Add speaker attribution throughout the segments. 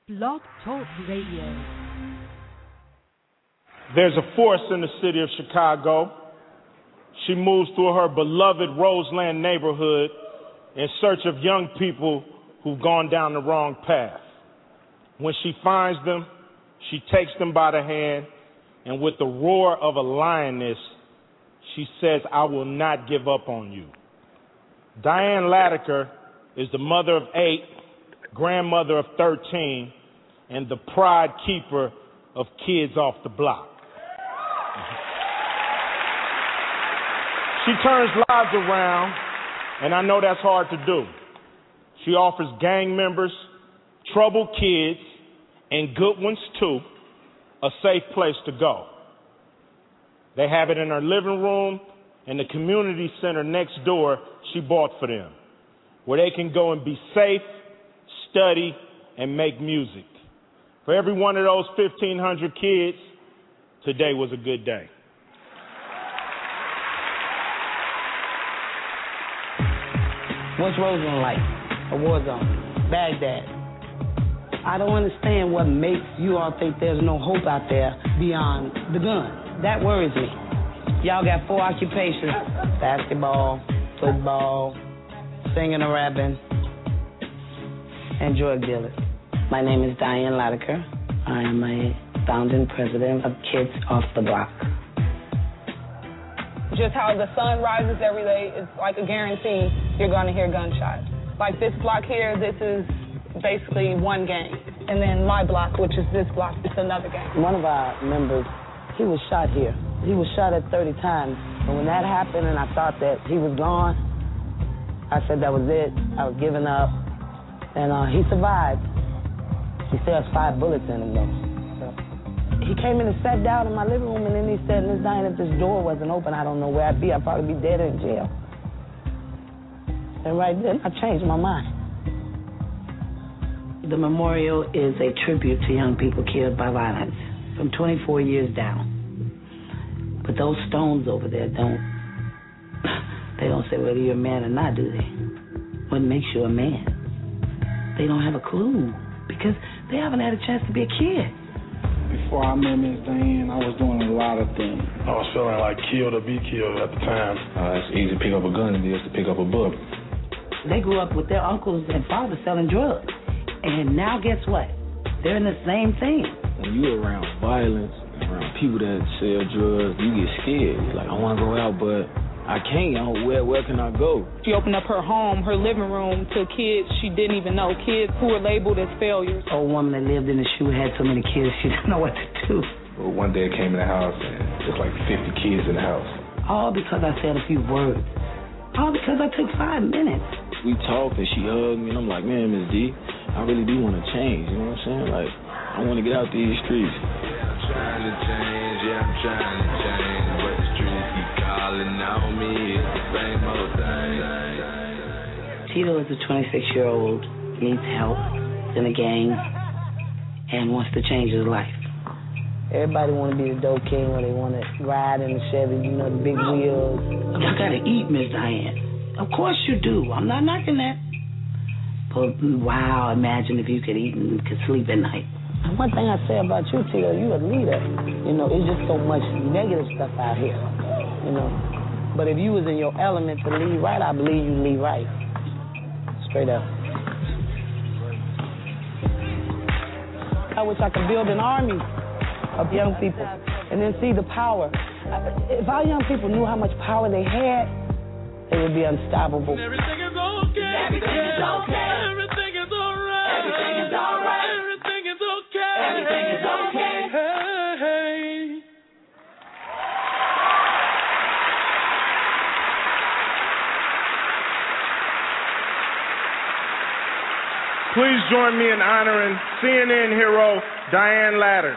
Speaker 1: Blog Talk Radio.
Speaker 2: There's a force in the city of Chicago. She moves through her beloved Roseland neighborhood in search of young people who've gone down the wrong path. When she finds them, she takes them by the hand, and with the roar of a lioness, she says, "I will not give up on you." Diane Latiker is the mother of 8, grandmother of 13, and the pride keeper of Kids Off the Block. She turns lives around, and I know that's hard to do. She offers gang members, troubled kids, and good ones too, a safe place to go. They have it in her living room and the community center next door she bought for them, where they can go and be safe, study, and make music. For every one of those 1,500 kids, today was a good day.
Speaker 3: What's Roseland like? A war zone. Baghdad. I don't understand what makes you all think there's no hope out there beyond the gun. That worries me. Y'all got 4 occupations: basketball, football, singing or rapping, and drug dealers. My name is Diane Latiker. I am a founding president of Kids Off the Block.
Speaker 4: Just how the sun rises every day, it's like a guarantee you're going to hear gunshots. Like this block here, this is basically one gang. And then my block, which is this block, it's another gang.
Speaker 3: One of our members, he was shot here. He was shot at 30 times. And when that happened and I thought that he was gone, I said that was it. I was giving up. And he survived. He still has 5 bullets in him, though. So he came in and sat down in my living room, and then he said, "Miss Diane, if this door wasn't open, I don't know where I'd be. I'd probably be dead or in jail." And right then, I changed my mind. The memorial is a tribute to young people killed by violence from 24 years down. But those stones over there don't say whether you're a man or not, do they? What makes you a man? They don't have a clue because they haven't had a chance to be a kid.
Speaker 5: Before I met Miss Diane, I was doing a lot of things.
Speaker 6: I was feeling like killed or be killed at the time. It's easy to pick up a gun than it is to pick up a book.
Speaker 3: They grew up with their uncles and fathers selling drugs. And now guess what? They're in the same thing.
Speaker 7: When you're around violence, around people that sell drugs, you get scared. You're like, I want to go out, but I can't. Where can I go?
Speaker 4: She opened up her home, her living room, to kids she didn't even know, kids who were labeled as failures.
Speaker 3: Old woman that lived in the shoe had so many kids, she didn't know what to do.
Speaker 6: Well, one day I came in the house and there's like 50 kids in the house.
Speaker 3: All because I said a few words. All because I took 5 minutes.
Speaker 7: We talked and she hugged me, and I'm like, man, Miss D, I really do want to change. You know what I'm saying? Like, I want to get out these streets.
Speaker 8: Yeah, I'm trying to change. But the streets keep calling on me. It's the same old thing.
Speaker 3: Tito is a 26-year-old, needs help, in a gang, and wants to change his life. Everybody want to be the dope king, or they want to ride in the Chevy, you know, the big wheels. I gotta eat, Miss Diane. Of course you do. I'm not knocking that. But wow, imagine if you could eat and could sleep at night. And one thing I say about you, Tito, you a leader. You know, it's just so much negative stuff out here. You know, but if you was in your element to lead right, I believe you lead right. Straight up. I wish I could build an army of young people and then see the power. If our young people knew how much power they had, they would be unstoppable.
Speaker 8: Everything is okay. Everything is okay. Everything is all right. Everything is all right. Everything is okay. Everything is okay. Hey.
Speaker 2: Please join me in honoring CNN hero Diane Latiker.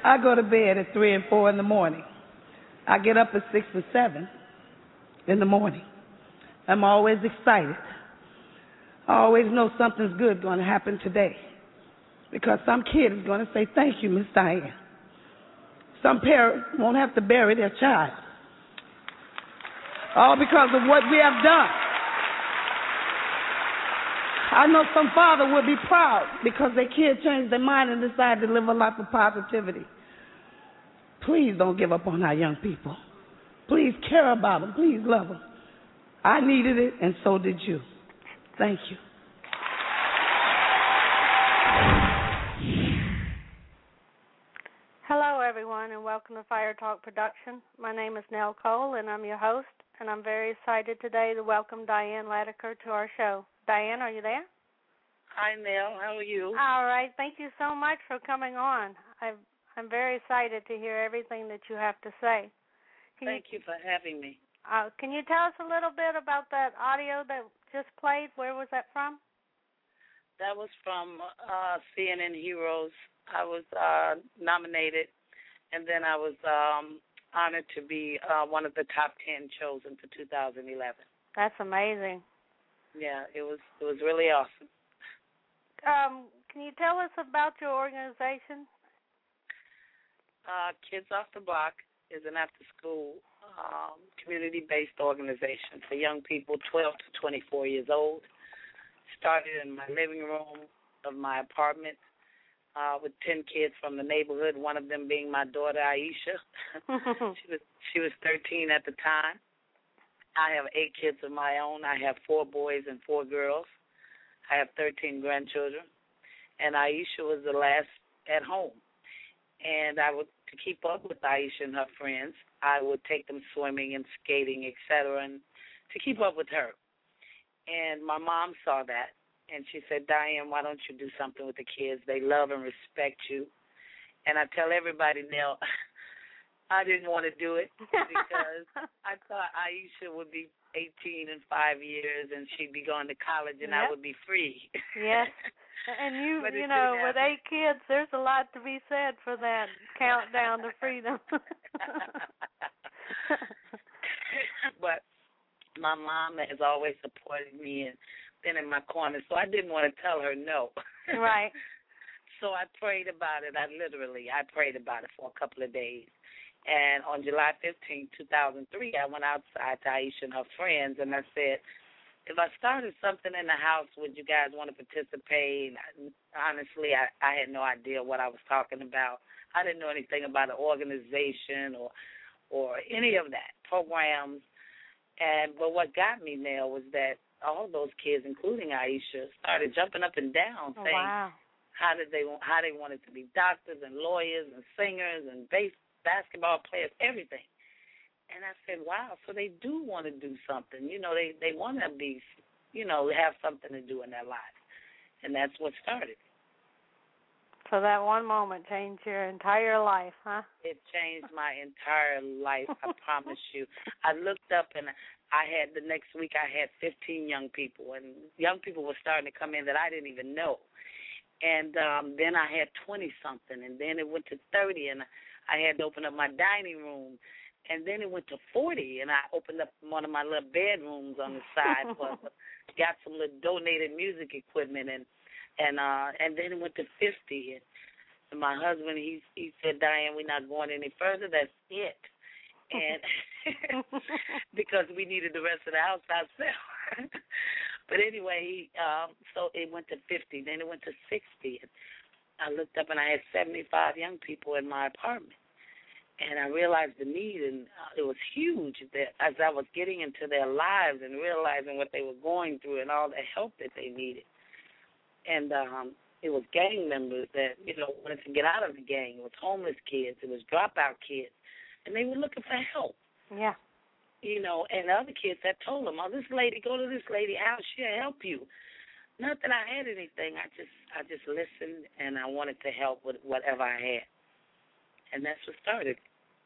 Speaker 9: I go to bed at 3 and 4 in the morning. I get up at 6 and 7 in the morning. I'm always excited. I always know something's good going to happen today because some kid is going to say, thank you, Miss Diane. Some parent won't have to bury their child, all because of what we have done. I know some father will be proud because their kid changed their mind and decided to live a life of positivity. Please don't give up on our young people. Please care about them. Please love them. I needed it, and so did you. Thank you.
Speaker 10: Hello, everyone, and welcome to Fire Talk Production. My name is Nell Cole, and I'm your host, and I'm very excited today to welcome Diane Latiker to our show. Diane, are you there?
Speaker 11: Hi, Nell. How are you?
Speaker 10: All right. Thank you so much for coming on. I'm very excited to hear everything that you have to say.
Speaker 11: Thank you for having me.
Speaker 10: Can you tell us a little bit about that audio that just played? Where was that from?
Speaker 11: That was from CNN Heroes. I was nominated, and then I was honored to be one of the top 10 chosen for 2011.
Speaker 10: That's amazing.
Speaker 11: Yeah, it was really awesome.
Speaker 10: Can you tell us about your organization?
Speaker 11: Kids Off the Block is an after-school community-based organization for young people 12 to 24 years old. Started in my living room of my apartment with 10 kids from the neighborhood, one of them being my daughter, Aisha. She was 13 at the time. I have 8 kids of my own. I have 4 boys and 4 girls. I have 13 grandchildren. And Aisha was the last at home. And to keep up with Aisha and her friends, I would take them swimming and skating, etc., and to keep up with her. And my mom saw that, and she said, Diane, why don't you do something with the kids? They love and respect you. And I tell everybody now, I didn't want to do it because I thought Aisha would be 18 in 5 years, and she'd be going to college, and I would be free.
Speaker 10: Yes. And you know, with 8 kids, there's a lot to be said for that countdown to freedom.
Speaker 11: But my mom has always supported me and been in my corner, so I didn't want to tell her no.
Speaker 10: Right.
Speaker 11: So I prayed about it. I prayed about it for a couple of days. And on July 15, 2003, I went outside to Aisha and her friends, and I said, if I started something in the house, would you guys want to participate? Honestly, I had no idea what I was talking about. I didn't know anything about an organization or any of that, programs. But what got me there was that all those kids, including Aisha, started jumping up and down saying how they wanted to be doctors and lawyers and singers and basketball players, everything. And I said, wow, so they do want to do something. You know, they want to be, have something to do in their lives. And that's what started.
Speaker 10: So that one moment changed your entire life, huh?
Speaker 11: It changed my entire life, I promise you. I looked up, and the next week I had 15 young people. And young people were starting to come in that I didn't even know. And then I had 20-something, and then it went to 30, and I had to open up my dining room. And then it went to 40, and I opened up one of my little bedrooms on the side, got some little donated music equipment, and then it went to 50. And my husband, he said, Diane, we're not going any further. That's it. And because we needed the rest of the house ourselves. But anyway, so it went to 50. Then it went to 60. And I looked up, and I had 75 young people in my apartment. And I realized the need, and it was huge that as I was getting into their lives and realizing what they were going through and all the help that they needed. And it was gang members that, wanted to get out of the gang. It was homeless kids. It was dropout kids. And they were looking for help.
Speaker 10: Yeah.
Speaker 11: And other kids had told them, oh, go to this lady house. She'll help you. Not that I had anything. I just listened, and I wanted to help with whatever I had. And that's what started.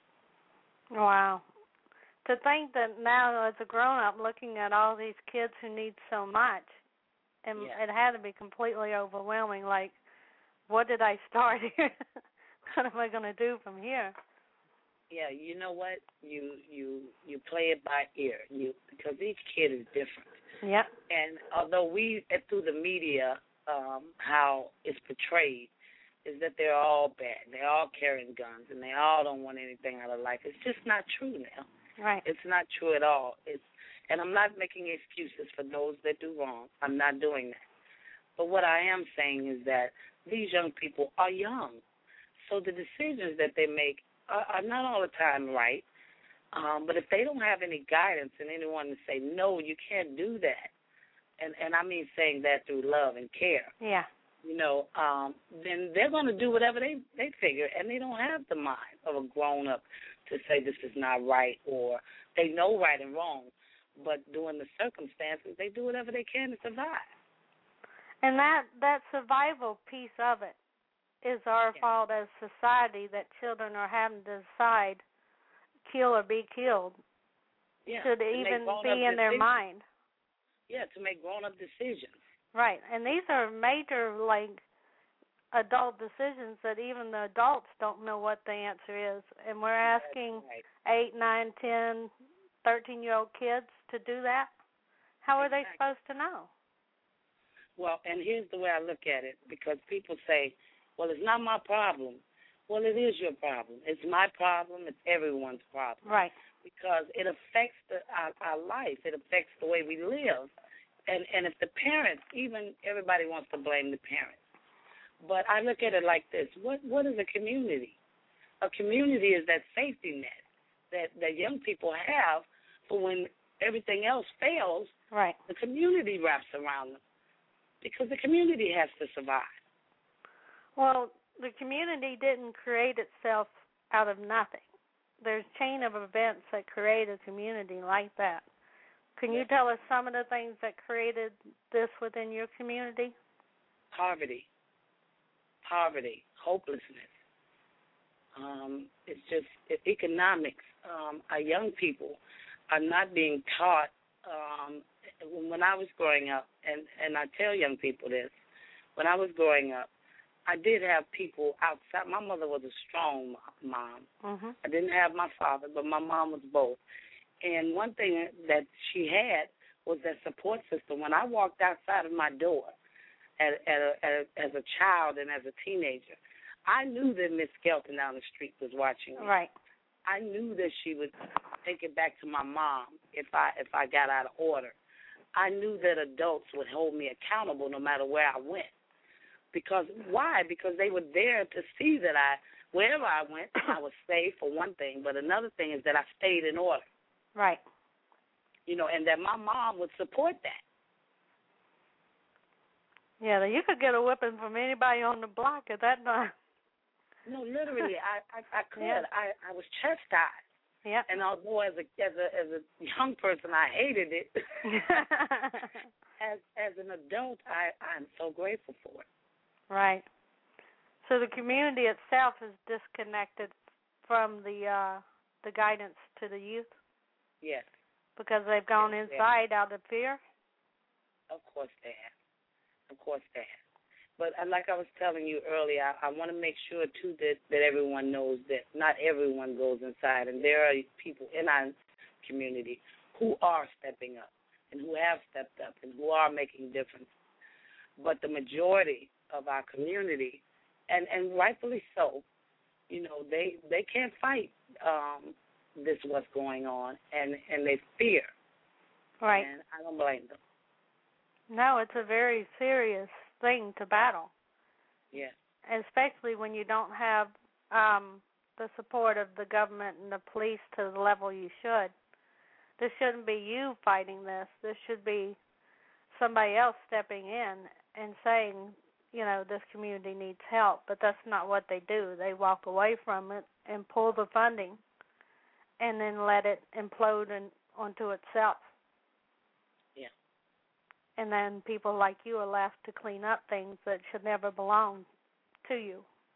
Speaker 10: Wow. To think that now as a grown-up looking at all these kids who need so much, and it had to be completely overwhelming, like, what did I start here? what am I going to do from here?
Speaker 11: Yeah, you know what? You play it by ear. Because each kid is different.
Speaker 10: Yeah.
Speaker 11: And although we, through the media, how it's portrayed, is that they're all bad. They're all carrying guns, and they all don't want anything out of life. It's just not true now.
Speaker 10: Right.
Speaker 11: It's not true at all. And I'm not making excuses for those that do wrong. I'm not doing that. But what I am saying is that these young people are young. So the decisions that they make are not all the time right. But if they don't have any guidance and anyone to say, no, you can't do that, and I mean saying that through love and care,
Speaker 10: yeah,
Speaker 11: then they're going to do whatever they figure, and they don't have the mind of a grown-up to say this is not right, or they know right and wrong, but during the circumstances, they do whatever they can to survive.
Speaker 10: And that survival piece of it is our fault as society, that children are having to decide kill or be killed.
Speaker 11: Yeah,
Speaker 10: should even be in their mind.
Speaker 11: Yeah, to make grown-up decisions.
Speaker 10: Right, and these are major, adult decisions that even the adults don't know what the answer is. And we're asking 8, 9, 10, 13-year-old kids to do that? How are they supposed to know?
Speaker 11: Well, and here's the way I look at it, because people say, well, it's not my problem. Well, it is your problem. It's my problem. It's everyone's problem.
Speaker 10: Right.
Speaker 11: Because it affects our life. It affects the way we live. And if the parents, even everybody wants to blame the parents. But I look at it like this. What is a community? A community is that safety net that young people have for when everything else fails.
Speaker 10: Right.
Speaker 11: The community wraps around them because the community has to survive.
Speaker 10: Well, the community didn't create itself out of nothing. There's a chain of events that create a community like that. Can you tell us some of the things that created this within your community?
Speaker 11: Poverty, hopelessness. It's just economics. Our young people are not being taught. When I was growing up, and I tell young people this, when I was growing up, I did have people outside. My mother was a strong mom.
Speaker 10: Mm-hmm.
Speaker 11: I didn't have my father, but my mom was both. And one thing that she had was that support system. When I walked outside of my door as a child and as a teenager, I knew that Miss Skelton down the street was watching me.
Speaker 10: Right.
Speaker 11: I knew that she would take it back to my mom if I got out of order. I knew that adults would hold me accountable no matter where I went. Because why? Because they were there to see that wherever I went, I was safe for one thing, but another thing is that I stayed in order.
Speaker 10: Right.
Speaker 11: And that my mom would support that.
Speaker 10: Yeah, you could get a whipping from anybody on the block at that time.
Speaker 11: No, literally, I could.
Speaker 10: Yeah.
Speaker 11: I was chastised.
Speaker 10: Yeah.
Speaker 11: And although as a young person I hated it, as an adult I'm so grateful for it.
Speaker 10: Right. So the community itself is disconnected from the guidance to the youth?
Speaker 11: Yes.
Speaker 10: Because they've gone inside out of fear?
Speaker 11: Of course they have. But like I was telling you earlier, I want to make sure, too, that everyone knows that not everyone goes inside. And there are people in our community who are stepping up and who have stepped up and who are making difference. But the majority of our community, and rightfully so, they can't fight this what's going on, and they fear.
Speaker 10: Right.
Speaker 11: And I don't blame them.
Speaker 10: No, it's a very serious thing to battle.
Speaker 11: Yeah.
Speaker 10: Especially when you don't have the support of the government and the police to the level you should. This shouldn't be you fighting this. This should be somebody else stepping in and saying, this community needs help. But that's not what they do. They walk away from it and pull the funding and then let it implode onto itself.
Speaker 11: Yeah.
Speaker 10: And then people like you are left to clean up things that should never belong to you.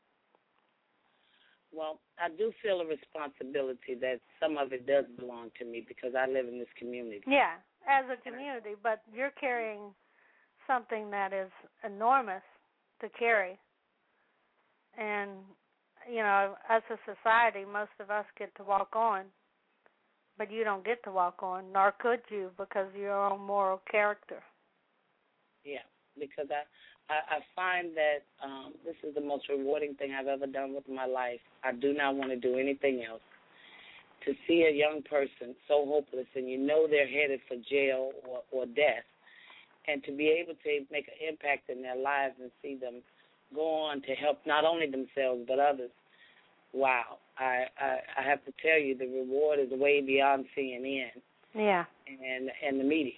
Speaker 11: Well, I do feel a responsibility that some of it does belong to me because I live in this community.
Speaker 10: Yeah, as a community, but you're carrying something that is enormous to carry. And as a society, most of us get to walk on, but you don't get to walk on, nor could you, because of your own moral character.
Speaker 11: Yeah, because I find that this is the most rewarding thing I've ever done with my life. I do not want to do anything else. To see a young person so hopeless and they're headed for jail or death, and to be able to make an impact in their lives and see them go on to help not only themselves but others, wow. I have to tell you, the reward is way beyond CNN and the media.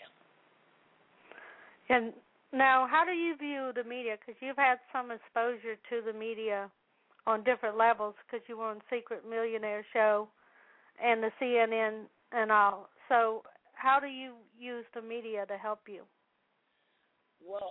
Speaker 10: And now, how do you view the media? Because you've had some exposure to the media on different levels, because you were on Secret Millionaire Show and the CNN and all. So how do you use the media to help you?
Speaker 11: Well,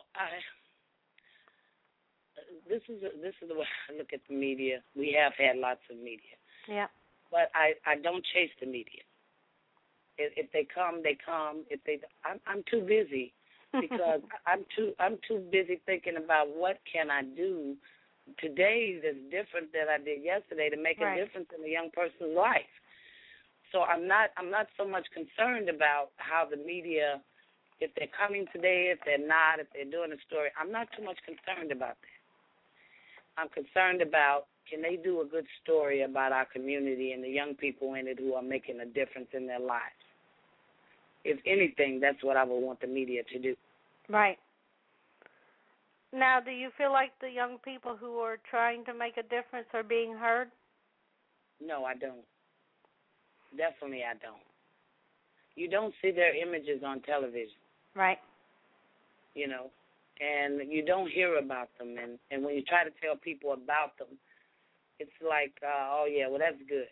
Speaker 11: this is the way I look at the media. We have had lots of media.
Speaker 10: Yeah.
Speaker 11: But I don't chase the media. If they come, they come. If they, I'm too busy because I'm too busy thinking about what can I do today that's different than I did yesterday to make a difference in a young person's life. So I'm not so much concerned about how the media, if they're coming today, if they're not, if they're doing a story. I'm not too much concerned about that. I'm concerned about, can they do a good story about our community and the young people in it who are making a difference in their lives? If anything, that's what I would want the media to do.
Speaker 10: Right. Now, do you feel like the young people who are trying to make a difference are being heard?
Speaker 11: No, I don't. Definitely I don't. You don't see their images on television.
Speaker 10: Right.
Speaker 11: And you don't hear about them. And when you try to tell people about them, it's like, oh, yeah, well, that's good,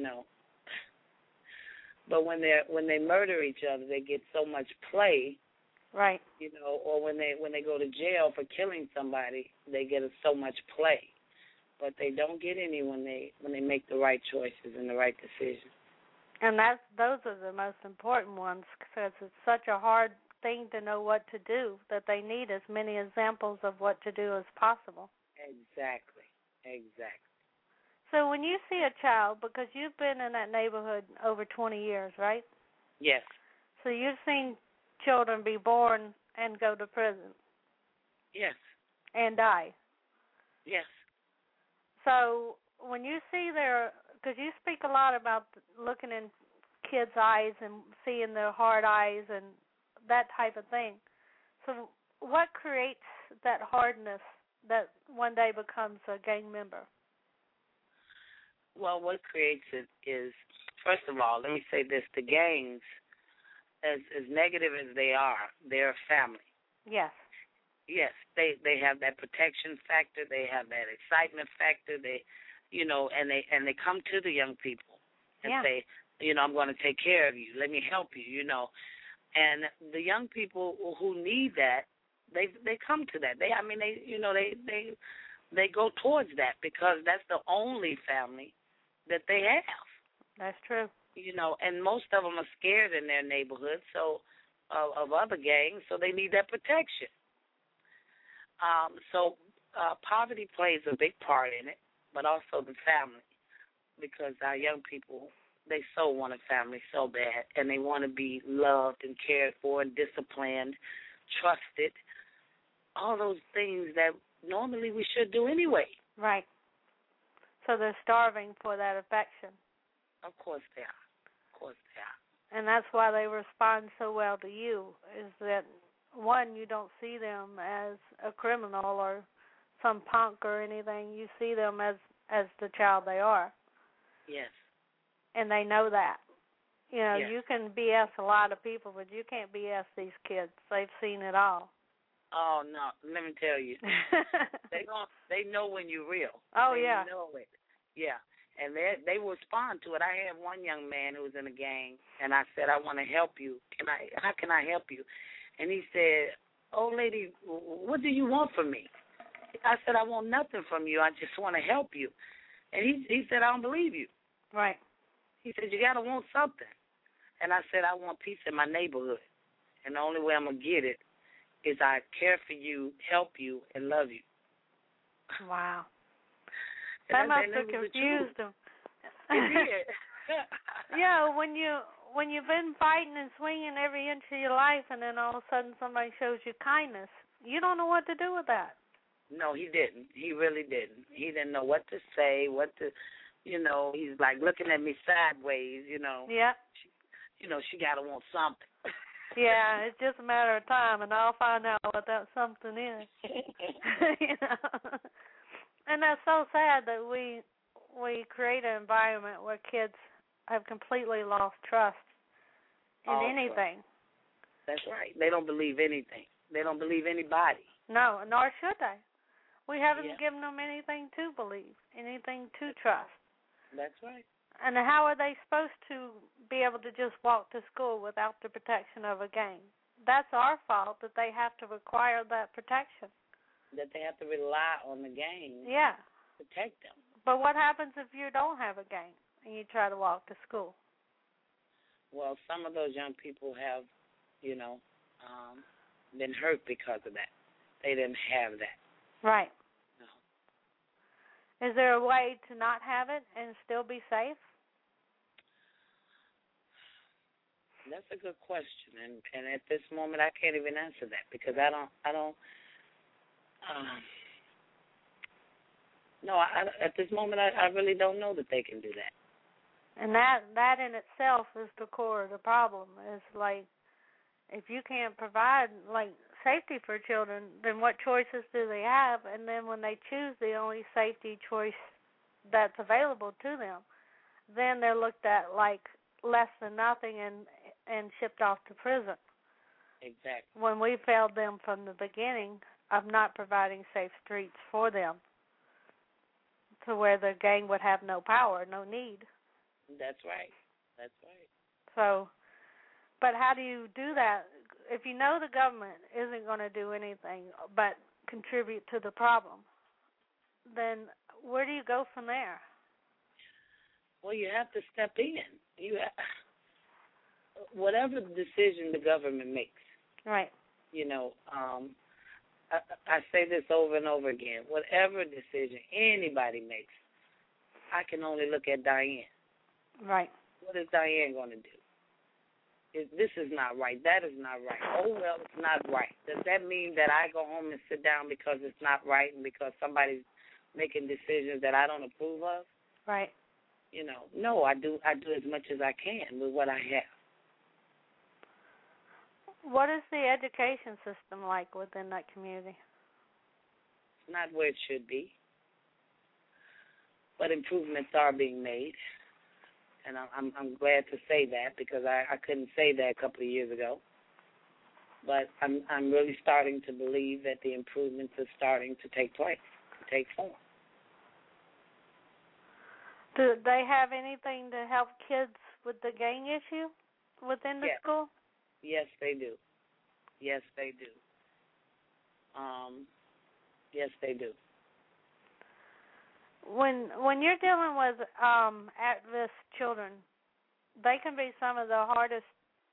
Speaker 11: But when they murder each other, they get so much play.
Speaker 10: Right.
Speaker 11: Or when they go to jail for killing somebody, they get so much play. But they don't get any when they make the right choices and the right decisions.
Speaker 10: And those are the most important ones, because it's such a hard thing to know what to do that they need as many examples of what to do as possible.
Speaker 11: Exactly.
Speaker 10: So when you see a child, because you've been in that neighborhood over 20 years, right?
Speaker 11: Yes.
Speaker 10: So you've seen children be born and go to prison.
Speaker 11: Yes.
Speaker 10: And die.
Speaker 11: Yes.
Speaker 10: So when you see because you speak a lot about looking in kids' eyes and seeing their hard eyes and that type of thing. So what creates that hardness that one day becomes a gang member?
Speaker 11: Well, what creates it is, first of all, let me say this, the gangs, as negative as they are, they're a family.
Speaker 10: Yes.
Speaker 11: Yes, they have that protection factor, they have that excitement factor, and they come to the young people and say, I'm going to take care of you, let me help you, And the young people who need that, they come to that. They go towards that because that's the only family that they have.
Speaker 10: That's true.
Speaker 11: And most of them are scared in their neighborhood, of other gangs, so they need that protection. So poverty plays a big part in it, but also the family, because our young people, they so want a family so bad, and they want to be loved and cared for and disciplined, trusted, all those things that normally we should do anyway.
Speaker 10: Right. So they're starving for that affection.
Speaker 11: Of course they are.
Speaker 10: And that's why they respond so well to you, is that, one, you don't see them as a criminal or some punk or anything. You see them as the child they are.
Speaker 11: Yes.
Speaker 10: And they know that.
Speaker 11: Yes.
Speaker 10: You can BS a lot of people, but you can't BS these kids. They've seen it all.
Speaker 11: Oh, no. Let me tell you. They know when you're real.
Speaker 10: Oh,
Speaker 11: they
Speaker 10: yeah.
Speaker 11: They know it. Yeah. And they will respond to it. I had one young man who was in a gang, and I said, I want to help you. How can I help you? And he said, oh, lady, what do you want from me? I said, I want nothing from you. I just want to help you. And he said, I don't believe you.
Speaker 10: Right.
Speaker 11: He said, you got to want something. And I said, I want peace in my neighborhood. And the only way I'm going to get it is I care for you, help you, and love you.
Speaker 10: Wow. That must have confused him.
Speaker 11: It did.
Speaker 10: Yeah, when you've been fighting and swinging every inch of your life, and then all of a sudden somebody shows you kindness, you don't know what to do with that.
Speaker 11: No, he didn't. He really didn't. He didn't know what to say, he's like looking at me sideways,
Speaker 10: Yeah.
Speaker 11: She got to want something.
Speaker 10: Yeah, it's just a matter of time, and I'll find out what that something is. And that's so sad that we create an environment where kids have completely lost trust in anything.
Speaker 11: That's right. They don't believe anything. They don't believe anybody.
Speaker 10: No, nor should they. We haven't given them anything to believe, anything to trust.
Speaker 11: That's right.
Speaker 10: And how are they supposed to be able to just walk to school without the protection of a gang? That's our fault that they have to require that protection.
Speaker 11: That they have to rely on the gang
Speaker 10: to
Speaker 11: protect them.
Speaker 10: But what happens if you don't have a gang and you try to walk to school?
Speaker 11: Well, some of those young people have, been hurt because of that. They didn't have that.
Speaker 10: Right.
Speaker 11: No.
Speaker 10: Is there a way to not have it and still be safe?
Speaker 11: That's a good question, and at this moment I can't even answer that because I don't. At this moment I really don't know that they can do that.
Speaker 10: And that in itself is the core of the problem. Is like, if you can't provide safety for children, then what choices do they have? And then when they choose the only safety choice that's available to them, then they're looked at like less than nothing and shipped off to prison.
Speaker 11: Exactly.
Speaker 10: When we failed them from the beginning of not providing safe streets for them, to where the gang would have no power, no need.
Speaker 11: That's right. That's right.
Speaker 10: So, but how do you do that? If you know the government isn't going to do anything but contribute to the problem, then where do you go from there?
Speaker 11: Well, you have to step in. Whatever decision the government makes.
Speaker 10: Right.
Speaker 11: I say this over and over again. Whatever decision anybody makes, I can only look at Diane.
Speaker 10: Right.
Speaker 11: What is Diane going to do? This is not right. That is not right. Oh, well, it's not right. Does that mean that I go home and sit down because it's not right and because somebody's making decisions that I don't approve of?
Speaker 10: Right.
Speaker 11: No, I do as much as I can with what I have.
Speaker 10: What is the education system like within that community?
Speaker 11: It's not where it should be, but improvements are being made, and I'm glad to say that because I couldn't say that a couple of years ago. But I'm really starting to believe that the improvements are starting to take place, to take form.
Speaker 10: Do they have anything to help kids with the gang issue within the school?
Speaker 11: Yes, they do. Yes, they do. Yes, they do.
Speaker 10: When you're dealing with at-risk children, they can be some of the hardest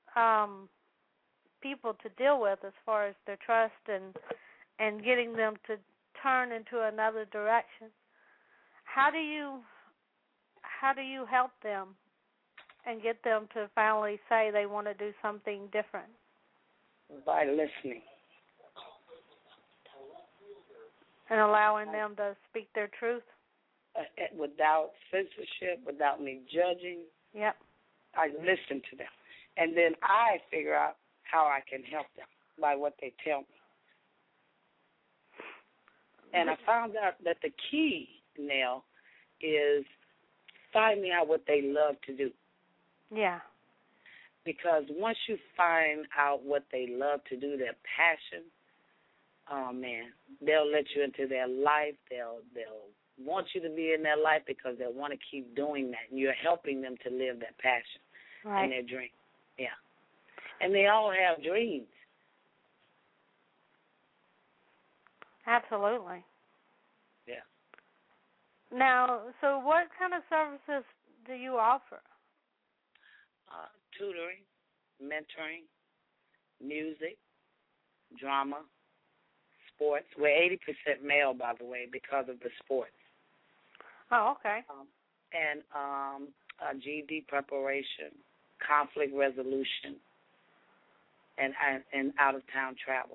Speaker 10: people to deal with as far as their trust and getting them to turn into another direction. How do you help them and get them to finally say they want to do something different?
Speaker 11: By listening.
Speaker 10: And allowing them to speak their truth?
Speaker 11: Without censorship, without me judging.
Speaker 10: Yep.
Speaker 11: I listen to them. And then I figure out how I can help them by what they tell me. And I found out that the key, Nell, is finding out what they love to do.
Speaker 10: Yeah.
Speaker 11: Because once you find out what they love to do, their passion, oh man, they'll let you into their life. They'll want you to be in their life because they want to keep doing that. And you're helping them to live that passion and their dream. Yeah. And they all have dreams.
Speaker 10: Absolutely.
Speaker 11: Yeah.
Speaker 10: Now, so what kind of services do you offer?
Speaker 11: Tutoring, mentoring, music, drama, sports. We're 80% male, by the way, because of the sports.
Speaker 10: Oh, okay.
Speaker 11: And GED preparation, conflict resolution, and out-of-town travel.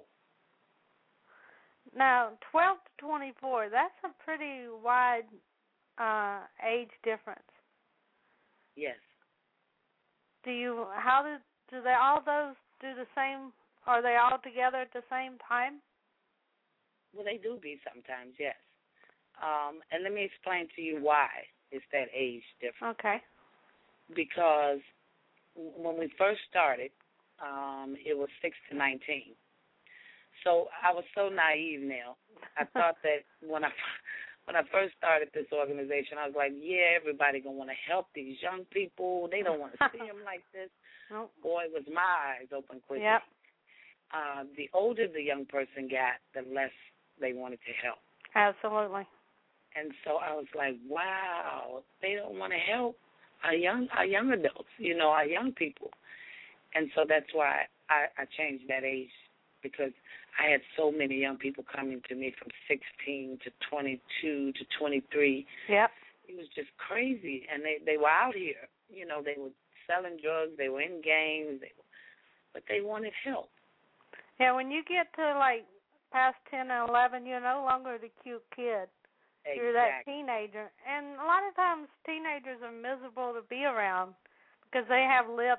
Speaker 10: Now, 12 to 24, that's a pretty wide age difference.
Speaker 11: Yes.
Speaker 10: Do they all those do the same? Are they all together at the same time?
Speaker 11: Well, they do be sometimes, yes. And let me explain to you why it's that age difference.
Speaker 10: Okay.
Speaker 11: Because when we first started, it was 6 to 19. So I was so naive now. I thought that when I first started this organization, I was like, yeah, everybody going to want to help these young people. They don't want to see them like this.
Speaker 10: Nope.
Speaker 11: Boy, it was my eyes open quickly.
Speaker 10: Yep.
Speaker 11: The older the young person got, the less they wanted to help.
Speaker 10: Absolutely.
Speaker 11: And so I was like, wow, they don't want to help our young adults, our young people. And so that's why I changed that age, because I had so many young people coming to me from 16 to 22 to 23.
Speaker 10: Yep.
Speaker 11: It was just crazy. And they were out here. They were selling drugs. They were in gangs. But they wanted help.
Speaker 10: Yeah, when you get to, past 10 and 11, you're no longer the cute kid.
Speaker 11: Exactly.
Speaker 10: You're that teenager. And a lot of times teenagers are miserable to be around because they have lips,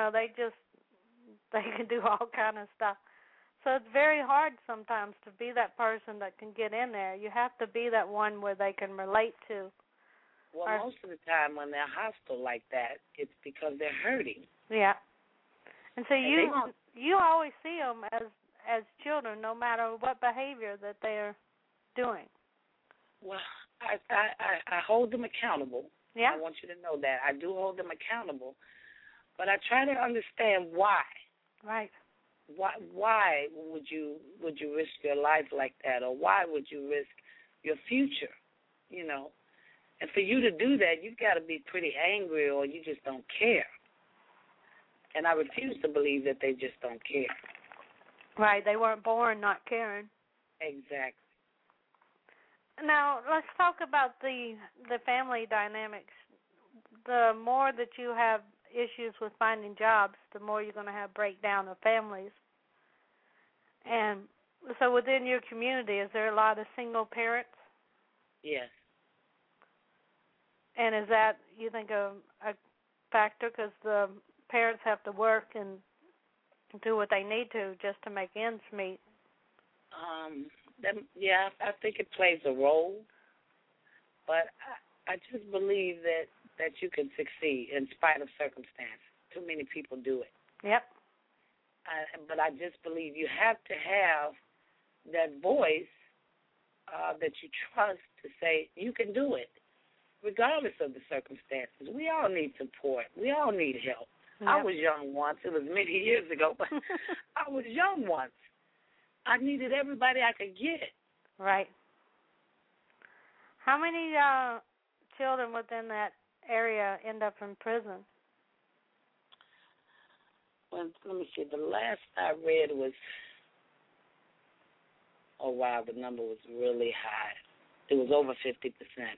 Speaker 10: they can do all kind of stuff. So it's very hard sometimes to be that person that can get in there. You have to be that one where they can relate to.
Speaker 11: Well, most of the time when they're hostile like that, it's because they're hurting.
Speaker 10: Yeah. And so you always see them as children, no matter what behavior that they're doing.
Speaker 11: Well, I hold them accountable.
Speaker 10: Yeah.
Speaker 11: I want you to know that. I do hold them accountable. But I try to understand why.
Speaker 10: Right.
Speaker 11: Why would you risk your life like that, or why would you risk your future? And for you to do that, you've got to be pretty angry, or you just don't care. And I refuse to believe that they just don't care.
Speaker 10: Right. They weren't born not caring.
Speaker 11: Exactly.
Speaker 10: Now let's talk about the family dynamics. The more that you have issues with finding jobs, the more you're going to have breakdown of families. And so within your community, is there a lot of single parents?
Speaker 11: Yes.
Speaker 10: And is that, you think, a factor because the parents have to work and do what they need to just to make ends meet?
Speaker 11: I think it plays a role. But I just believe that you can succeed in spite of circumstances. Too many people do it.
Speaker 10: Yep.
Speaker 11: But I just believe you have to have that voice that you trust to say you can do it, regardless of the circumstances. We all need support. We all need help.
Speaker 10: Yep.
Speaker 11: I was young once. It was many years ago, but I was young once. I needed everybody I could get.
Speaker 10: Right. How many children within that area end up in prison?
Speaker 11: Well, let me see. The last I read was, the number was really high. It was over 50%.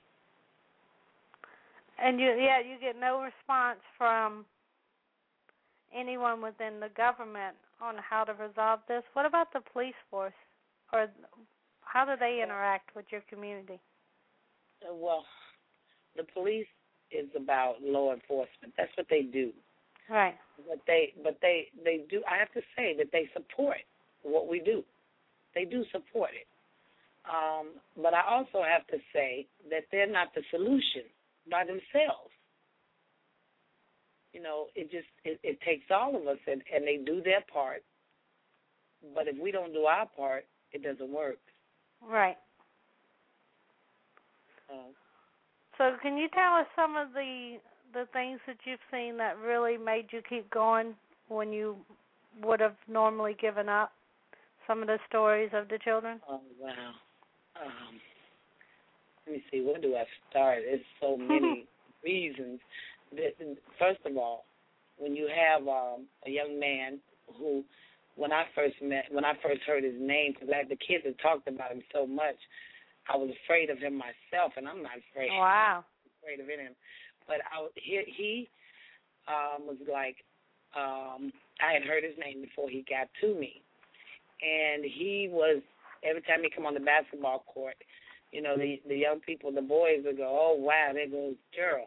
Speaker 10: And you get no response from anyone within the government on how to resolve this. What about the police force, or how do they interact with your community?
Speaker 11: Well, the police is about law enforcement. That's what they do.
Speaker 10: Right.
Speaker 11: But they do. I have to say that they support what we do. They do support it. But I also have to say that they're not the solution by themselves. It takes all of us, and they do their part. But if we don't do our part, it doesn't work.
Speaker 10: Right. So can you tell us some of the things that you've seen that really made you keep going when you would have normally given up? Some of the stories of the children?
Speaker 11: Oh, wow. Let me see, where do I start? There's so many reasons. First of all, when you have a young man who, when I first heard his name, because the kids had talked about him so much, I was afraid of him myself, and I'm not afraid.
Speaker 10: Wow.
Speaker 11: I'm afraid of him. But he was like, I had heard his name before he got to me. And he was, every time he come on the basketball court, you know, the young people, the boys would go, oh, wow, there goes Gerald.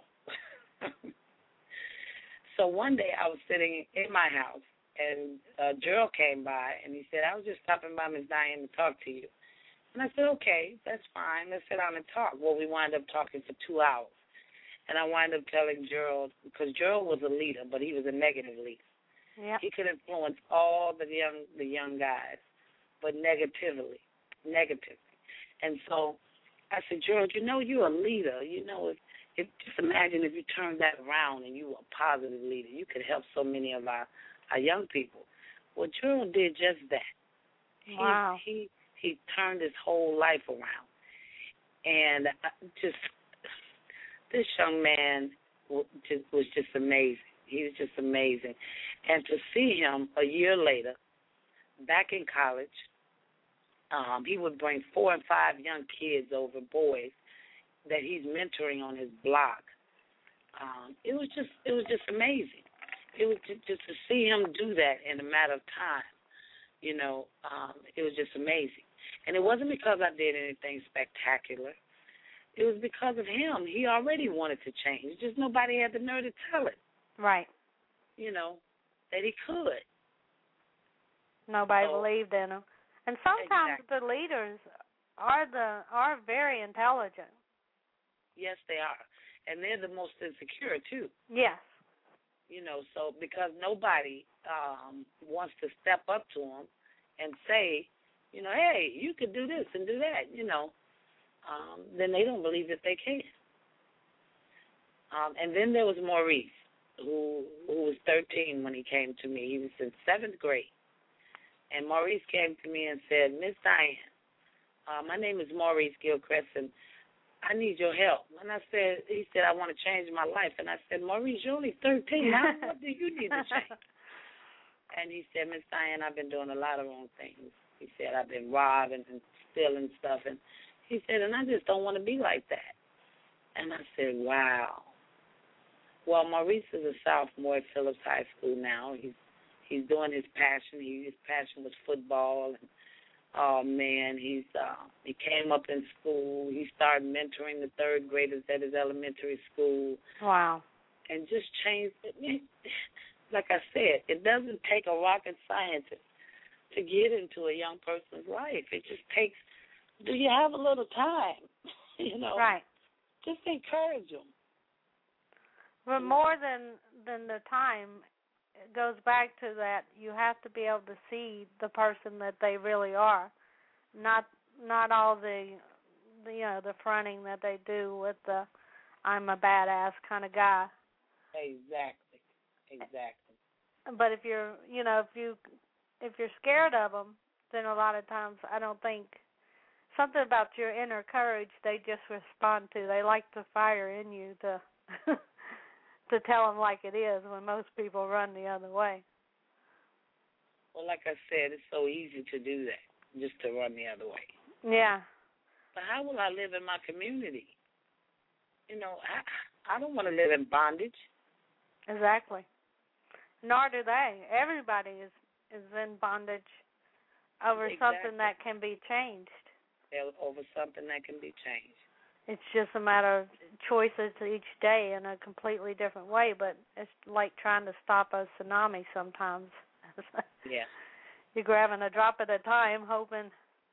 Speaker 11: So one day I was sitting in my house, and Gerald came by, and he said, I was just stopping by, Miss Diane, to talk to you. And I said, okay, that's fine. Let's sit down and talk. Well, we wound up talking for 2 hours. And I wound up telling Gerald, because Gerald was a leader, but he was a negative leader.
Speaker 10: Yep.
Speaker 11: He could influence all the young guys, but negatively. And so I said, Gerald, you know you're a leader. You know, if just imagine if you turned that around and you were a positive leader, you could help so many of our young people. Well, Gerald did just that.
Speaker 10: Wow.
Speaker 11: He turned his whole life around. And this young man was just amazing. He was just amazing. And to see him a year later, back in college, he would bring 4 and 5 young kids over, boys, that he's mentoring on his block. It was just amazing. It was just to see him do that in a matter of time. You know, it was just amazing. And it wasn't because I did anything spectacular. It was because of him. He already wanted to change. Just nobody had the nerve to tell it.
Speaker 10: Right.
Speaker 11: You know, that he could.
Speaker 10: Nobody believed in him. And sometimes
Speaker 11: Exactly.
Speaker 10: the leaders are very intelligent.
Speaker 11: Yes, they are. And they're the most insecure, too.
Speaker 10: Yes.
Speaker 11: You know, so because nobody wants to step up to them and say, you know, hey, you could do this and do that, you know, then they don't believe that they can. And then there was Maurice, who was 13 when he came to me. He was in 7th grade. And Maurice came to me and said, Miss Diane, my name is Maurice Gilchrist, and I need your help. And he said, I want to change my life. And I said, Maurice, you're only 13. What do you need to change? And he said, Miss Diane, I've been doing a lot of wrong things. He said, I've been robbing and stealing stuff. And he said, and I just don't want to be like that. And I said, wow. Well, Maurice is a sophomore at Phillips High School now. He's doing his passion. His passion was football. And, oh, man, he came up in school. He started mentoring the 3rd graders at his elementary school.
Speaker 10: Wow.
Speaker 11: And just changed it. Like I said, it doesn't take a rocket scientist to get into a young person's life. It just takes, do you have a little time? You know?
Speaker 10: Right.
Speaker 11: Just encourage them.
Speaker 10: But more than the time, it goes back to that you have to be able to see the person that they really are, not all the the fronting that they do with the I'm a badass kind of guy.
Speaker 11: Exactly.
Speaker 10: But if you're if you're scared of them, then a lot of times I don't think something about your inner courage they just respond to. They like the fire in you to to tell them like it is when most people run the other way.
Speaker 11: Well, like I said, it's so easy to do that, just to run the other way.
Speaker 10: Yeah.
Speaker 11: But how will I live in my community? You know, I don't want to live in bondage.
Speaker 10: Exactly. Nor do they. Everybody is in bondage over something that can be changed.
Speaker 11: Over something that can be changed.
Speaker 10: It's just a matter of choices each day in a completely different way, but it's like trying to stop a tsunami sometimes.
Speaker 11: Yeah.
Speaker 10: You're grabbing a drop at a time, hoping.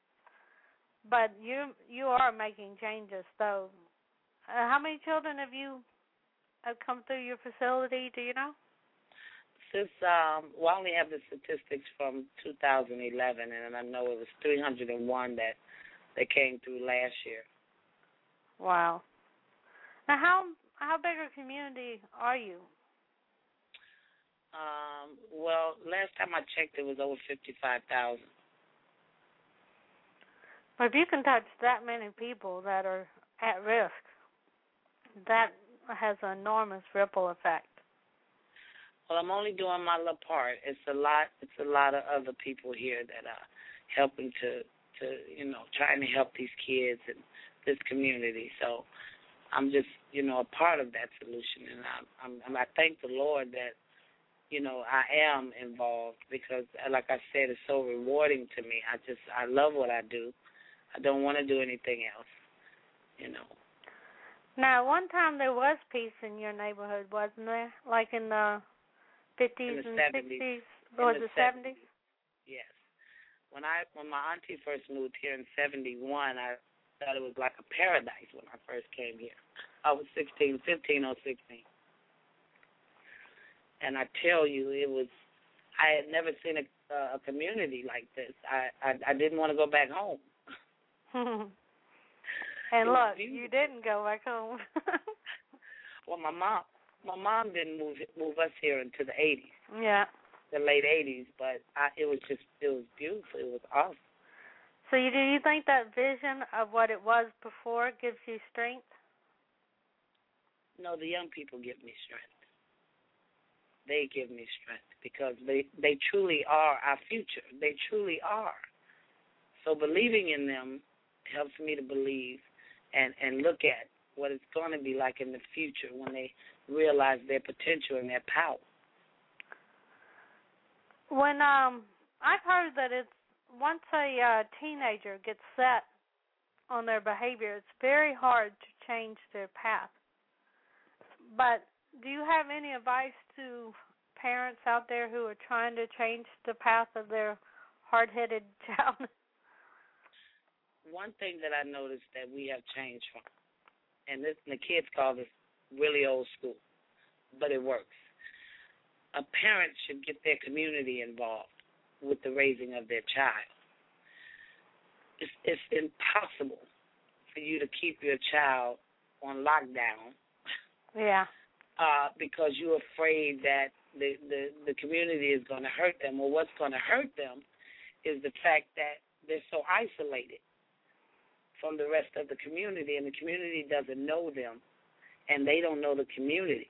Speaker 10: But you are making changes, though. How many children have come through your facility, do you know?
Speaker 11: Since, I only have the statistics from 2011, and I know it was 301 that came through last year.
Speaker 10: Wow. Now, how big a community are you?
Speaker 11: Well, last time I checked, it was over 55,000.
Speaker 10: But if you can touch that many people that are at risk, that has an enormous ripple effect.
Speaker 11: Well, I'm only doing my little part. It's a lot of other people here that are helping to to, trying to help these kids and this community. So I'm just, a part of that solution, and I thank the Lord that, I am involved because, like I said, it's so rewarding to me. I love what I do. I don't want to do anything else,
Speaker 10: Now, one time there was peace in your neighborhood, wasn't there? Like in the 50s and 60s? Was it 70s?
Speaker 11: Yes. When my auntie first moved here in 71, I thought it was like a paradise when I first came here. I was 15 or 16. And I tell you, I had never seen a community like this. I didn't want to go back home.
Speaker 10: And look, you didn't go back home.
Speaker 11: Well, my mom didn't move us here into the 80s.
Speaker 10: Yeah.
Speaker 11: The late 80s, but it was beautiful. It was awesome.
Speaker 10: So do you think that vision of what it was before gives you strength?
Speaker 11: No, the young people give me strength. They give me strength because they truly are our future. They truly are. So believing in them helps me to believe and look at what it's going to be like in the future when they realize their potential and their power.
Speaker 10: When I've heard that it's once a teenager gets set on their behavior, it's very hard to change their path. But do you have any advice to parents out there who are trying to change the path of their hard-headed child?
Speaker 11: One thing that I noticed that we have changed from, and the kids call this really old school, but it works. A parent should get their community involved with the raising of their child. It's impossible for you to keep your child on lockdown.
Speaker 10: Yeah.
Speaker 11: Because you're afraid that the community is going to hurt them. Well, what's going to hurt them is the fact that they're so isolated from the rest of the community, and the community doesn't know them, and they don't know the community.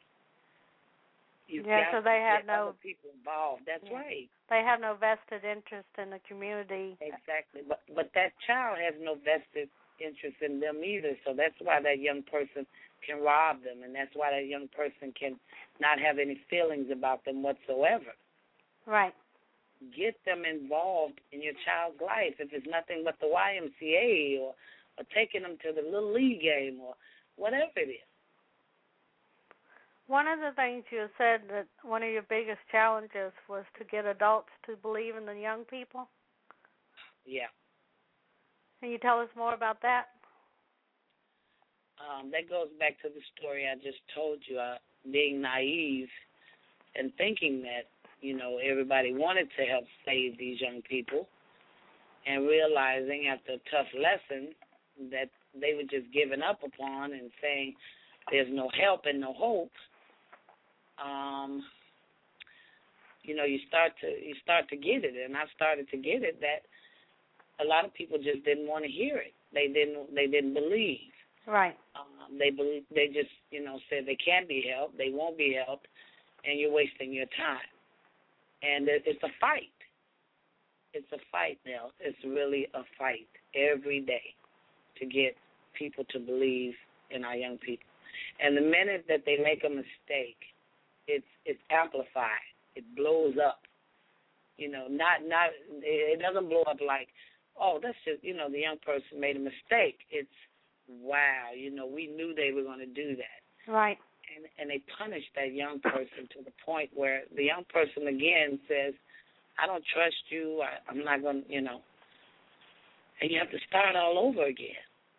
Speaker 10: So they have no
Speaker 11: other people involved. That's right.
Speaker 10: They have no vested interest in the community.
Speaker 11: Exactly, but that child has no vested interest in them either. So that's why that young person can rob them, and that's why that young person can not have any feelings about them whatsoever.
Speaker 10: Right.
Speaker 11: Get them involved in your child's life. If it's nothing but the YMCA or taking them to the Little League game or whatever it is.
Speaker 10: One of the things you said that one of your biggest challenges was to get adults to believe in the young people.
Speaker 11: Yeah.
Speaker 10: Can you tell us more about that?
Speaker 11: That goes back to the story I just told you, being naive and thinking that, everybody wanted to help save these young people, and realizing after a tough lesson that they were just giving up upon and saying there's no help and no hope. You start to get it, and I started to get it that a lot of people just didn't want to hear it. They didn't believe.
Speaker 10: Right.
Speaker 11: They just said they can't be helped, they won't be helped, and you're wasting your time. And it's a fight. It's a fight now. It's really a fight every day to get people to believe in our young people. And the minute that they make a mistake, it's amplified. It blows up. It doesn't blow up like, oh, that's just, the young person made a mistake. It's, wow, we knew they were going to do that.
Speaker 10: Right.
Speaker 11: And they punish that young person to the point where the young person again says, I don't trust you, I'm not going to, and you have to start all over again,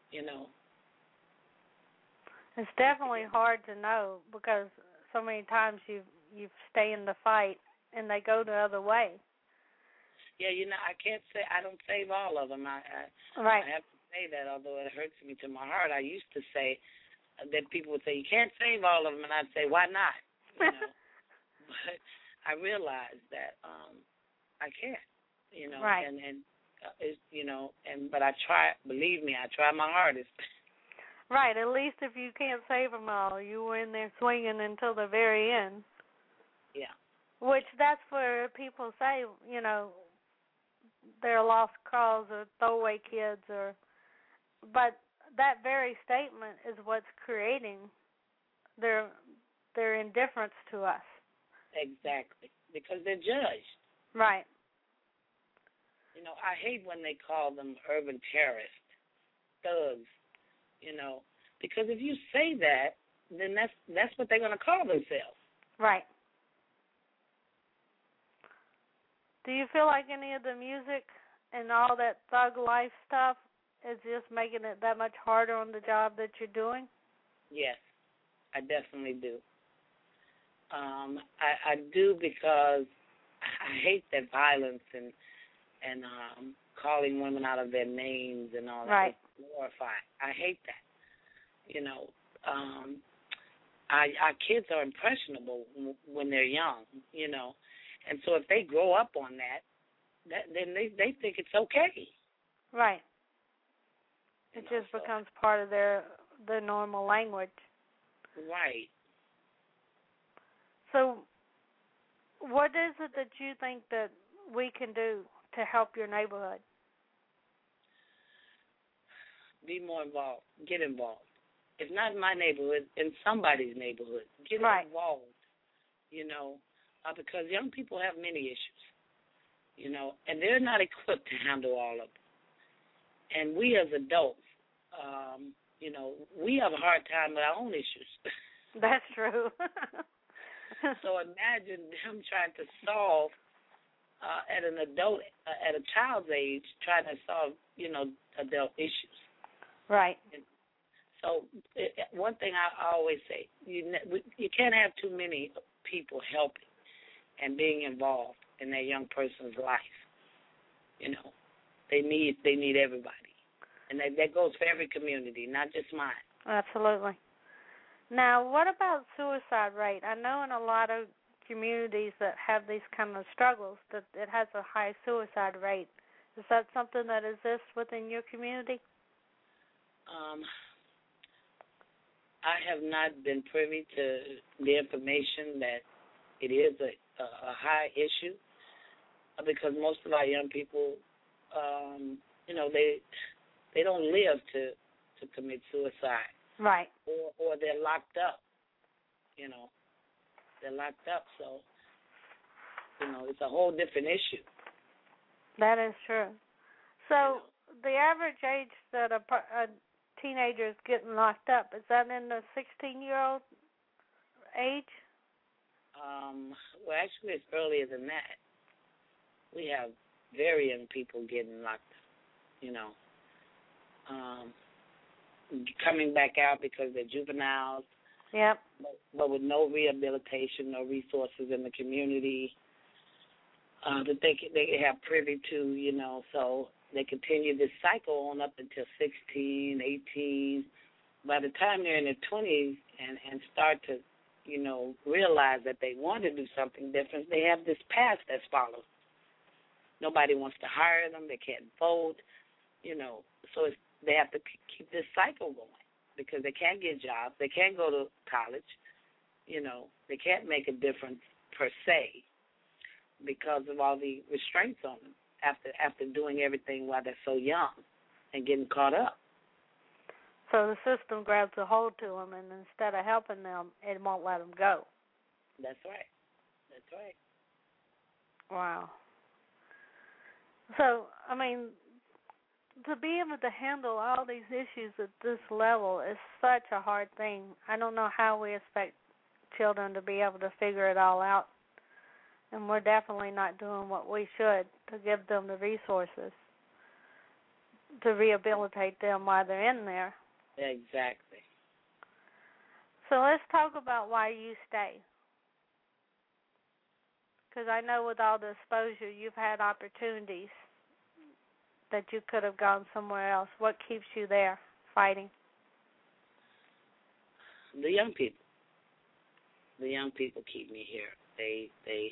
Speaker 10: It's definitely hard to know because so many times you stay in the fight and they go the other way.
Speaker 11: Yeah, I can't say I don't save all of them. I have to say that, although it hurts me to my heart. I used to say that people would say, you can't save all of them, and I'd say, why not? But I realized that I can't,
Speaker 10: right.
Speaker 11: But I try, believe me, I try my hardest.
Speaker 10: Right, at least if you can't save them all, you were in there swinging until the very end.
Speaker 11: Yeah.
Speaker 10: Which that's where people say, they're lost cause or throwaway kids, but that very statement is what's creating their indifference to us.
Speaker 11: Exactly, because they're judged.
Speaker 10: Right.
Speaker 11: You know, I hate when they call them urban terrorists, thugs. You know, because if you say that, then that's what they're going to call themselves.
Speaker 10: Right. Do you feel like any of the music and all that thug life stuff is just making it that much harder on the job that you're doing?
Speaker 11: Yes, I definitely do. I do because I hate that violence and calling women out of their names and all that.
Speaker 10: Right.
Speaker 11: It's glorified. I hate that. You know, our kids are impressionable when they're young, you know. And so if they grow up on that then they think it's okay.
Speaker 10: Right. It just becomes part of their normal language.
Speaker 11: Right.
Speaker 10: So what is it that you think that we can do to help your neighborhood?
Speaker 11: Be more involved. Get involved. If not in my neighborhood, in somebody's neighborhood. Get involved, you know, because young people have many issues, you know, and they're not equipped to handle all of them. And we as adults, you know, we have a hard time with our own issues.
Speaker 10: That's true.
Speaker 11: So imagine them trying to solve at a child's age, trying to solve, you know, adult issues.
Speaker 10: Right.
Speaker 11: So one thing I always say, you can't have too many people helping and being involved in that young person's life. You know, they need everybody, and that goes for every community, not just mine. Absolutely.
Speaker 10: Now, what about suicide rate? I know in a lot of communities that have these kind of struggles that it has a high suicide rate. Is that something that exists within your community?
Speaker 11: I have not been privy to the information that it is a high issue because most of our young people, you know, they don't live to commit suicide.
Speaker 10: Right.
Speaker 11: Or they're locked up. You know, they're locked up, so you know it's a whole different issue.
Speaker 10: That is true. So the average age that a teenager is getting locked up, is that in the 16-year-old age?
Speaker 11: Well, actually, it's earlier than that. We have very young people getting locked up, you know, coming back out because they're juveniles.
Speaker 10: Yep.
Speaker 11: But with no rehabilitation, no resources in the community that they have privy to, you know, so they continue this cycle on up until 16, 18. By the time they're in their 20s and start to, you know, realize that they want to do something different, they have this past that's followed. Nobody wants to hire them. They can't vote, you know. So they have to keep this cycle going because they can't get jobs. They can't go to college. You know, they can't make a difference per se because of all the restraints on them after doing everything while they're so young and getting caught up.
Speaker 10: So the system grabs a hold to them, and instead of helping them, it won't let them go.
Speaker 11: That's right. That's right.
Speaker 10: Wow. So, I mean, to be able to handle all these issues at this level is such a hard thing. I don't know how we expect children to be able to figure it all out, and we're definitely not doing what we should to give them the resources to rehabilitate them while they're in there.
Speaker 11: Exactly.
Speaker 10: So let's talk about why you stay. Because I know with all the exposure, you've had opportunities that you could have gone somewhere else. What keeps you there fighting?
Speaker 11: The young people. The young people keep me here. They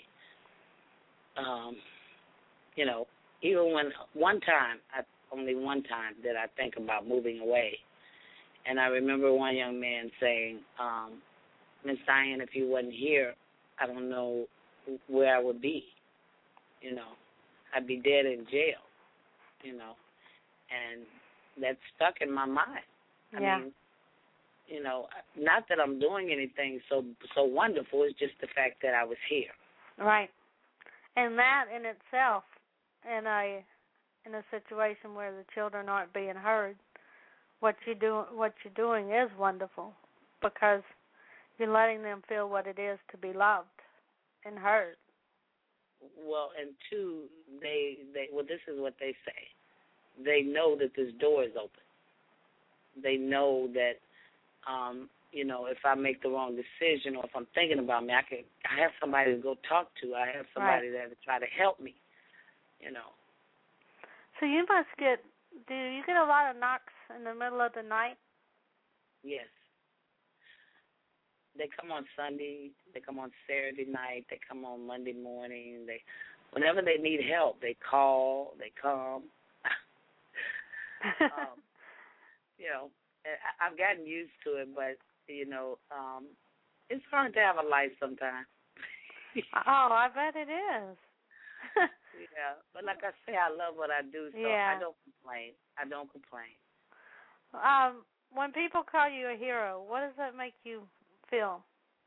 Speaker 11: you know, even when only one time did I think about moving away. And I remember one young man saying, Miss Diane, if you wasn't here, I don't know where I would be, you know. I'd be dead in jail, you know. And that's stuck in my mind. I mean, you know, not that I'm doing anything so wonderful. It's just the fact that I was here. Right.
Speaker 10: And that in itself, in a situation where the children aren't being heard, what you're doing is wonderful, because you're letting them feel what it is to be loved and heard.
Speaker 11: Well, and two, they this is what they say. They know that this door is open. They know that, you know, if I make the wrong decision or if I'm thinking about me, I have somebody to go talk to. I have somebody there to try to help me, you know.
Speaker 10: So you must do you get a lot of knocks in the middle of the night?
Speaker 11: Yes. They come on Sunday, they come on Saturday night, they come on Monday morning. Whenever they need help, they call, they come. You know, I've gotten used to it, but, you know, it's hard to have a life sometimes.
Speaker 10: Oh, I bet it is.
Speaker 11: Yeah, but like I say, I love what I do, so I don't complain. I don't complain.
Speaker 10: When people call you a hero, what does that make you feel?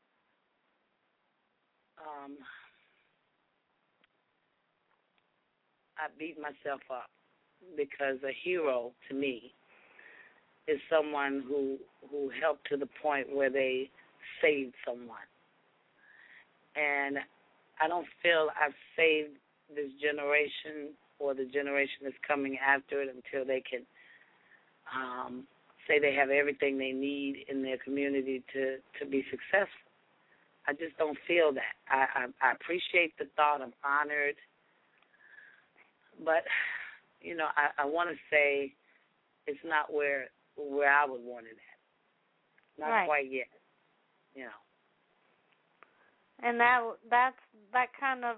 Speaker 11: I beat myself up, because a hero to me is someone who helped to the point where they saved someone. And I don't feel I've saved this generation or the generation that's coming after it until they can say they have everything they need in their community to be successful. I just don't feel that. I appreciate the thought. I'm honored. But, you know, I want to say it's not where I would want it at. Not quite yet, you know.
Speaker 10: And that kind of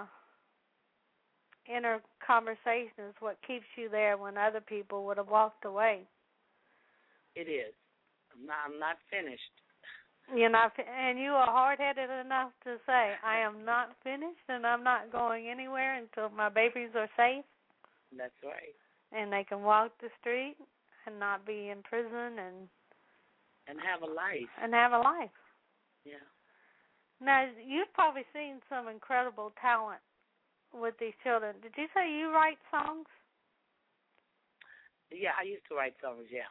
Speaker 10: inner conversation is what keeps you there when other people would have walked away.
Speaker 11: It is. I'm not finished.
Speaker 10: You're not, and you are hard-headed enough to say, I am not finished and I'm not going anywhere until my babies are safe.
Speaker 11: That's right.
Speaker 10: And they can walk the street and not be in prison
Speaker 11: and have a life.
Speaker 10: And have a life.
Speaker 11: Yeah.
Speaker 10: Now, you've probably seen some incredible talent with these children. Did you say you write songs?
Speaker 11: Yeah, I used to write songs, yeah.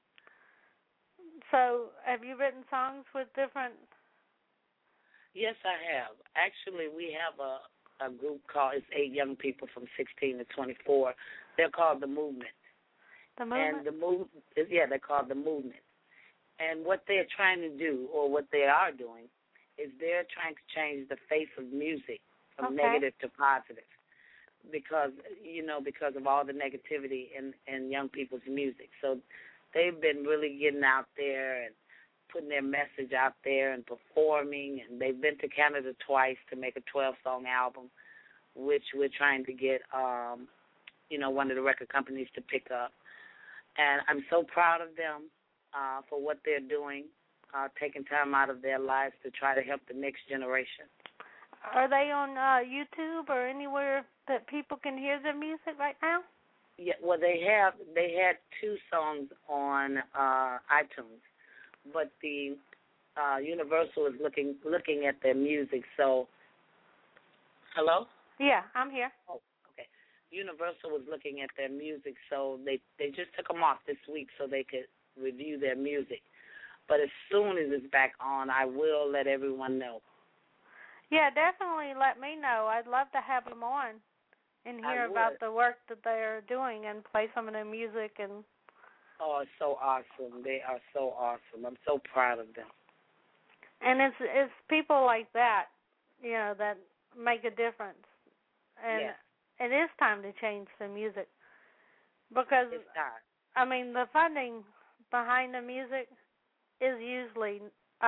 Speaker 10: So, have you written songs with different...
Speaker 11: Yes, I have. Actually, we have a group called, it's 8 young people from 16 to 24. They're called The Movement.
Speaker 10: The Movement?
Speaker 11: And they're called The Movement. And what they're trying to do, or what they are doing, is they're trying to change the face of music from negative to positive. Because of all the negativity in young people's music. So they've been really getting out there and putting their message out there and performing. And they've been to Canada twice to make a 12-song album, which we're trying to get, one of the record companies to pick up. And I'm so proud of them for what they're doing, taking time out of their lives to try to help the next generation.
Speaker 10: Are they on YouTube or anywhere that people can hear their music right now?
Speaker 11: Yeah, well, they had 2 songs on iTunes, but the Universal is looking at their music. So, hello?
Speaker 10: Yeah, I'm here.
Speaker 11: Oh, okay. Universal was looking at their music, so they just took them off this week so they could review their music. But as soon as it's back on, I will let everyone know.
Speaker 10: Yeah, definitely let me know. I'd love to have them on and hear about the work that they're doing and play some of their music. And
Speaker 11: oh, it's so awesome. They are so awesome. I'm so proud of them.
Speaker 10: And it's people like that, that make a difference. And it is time to change the music. Because,
Speaker 11: it's time.
Speaker 10: I mean, the funding behind the music is usually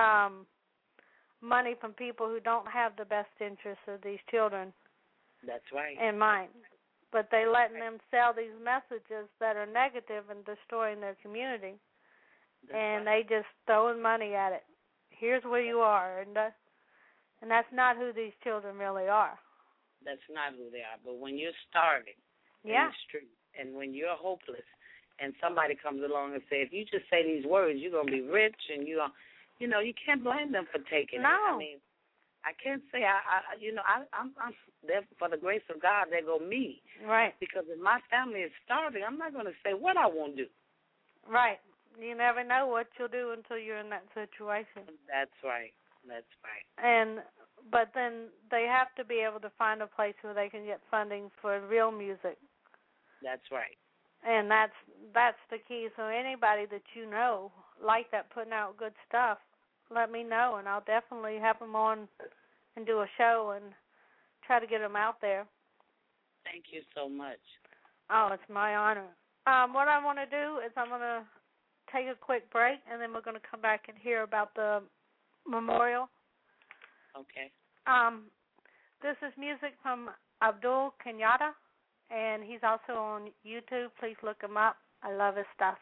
Speaker 10: money from people who don't have the best interests of these children.
Speaker 11: That's right.
Speaker 10: In mind. But they're letting them sell these messages that are negative and destroying their community. And they just throwing money at it. Here's where you are. And that's not who these children really are.
Speaker 11: that's not who they are. But when you're starving in the street and when you're hopeless and somebody comes along and says, if you just say these words, you're going to be rich and you can't blame them for taking it. I mean, I can't say, I'm there for the grace of God, there go me.
Speaker 10: Right.
Speaker 11: Because if my family is starving, I'm not going to say what I won't do.
Speaker 10: Right. You never know what you'll do until you're in that situation.
Speaker 11: That's right. That's right.
Speaker 10: But then they have to be able to find a place where they can get funding for real music.
Speaker 11: That's right.
Speaker 10: And that's the key. So anybody that you know like that, putting out good stuff, let me know, and I'll definitely have them on and do a show and try to get them out there.
Speaker 11: Thank you so much.
Speaker 10: Oh, it's my honor. What I want to do is I'm going to take a quick break, and then we're going to come back and hear about the memorial.
Speaker 11: Okay.
Speaker 10: This is music from Abdul Kenyatta, and he's also on YouTube. Please look him up. I love his stuff.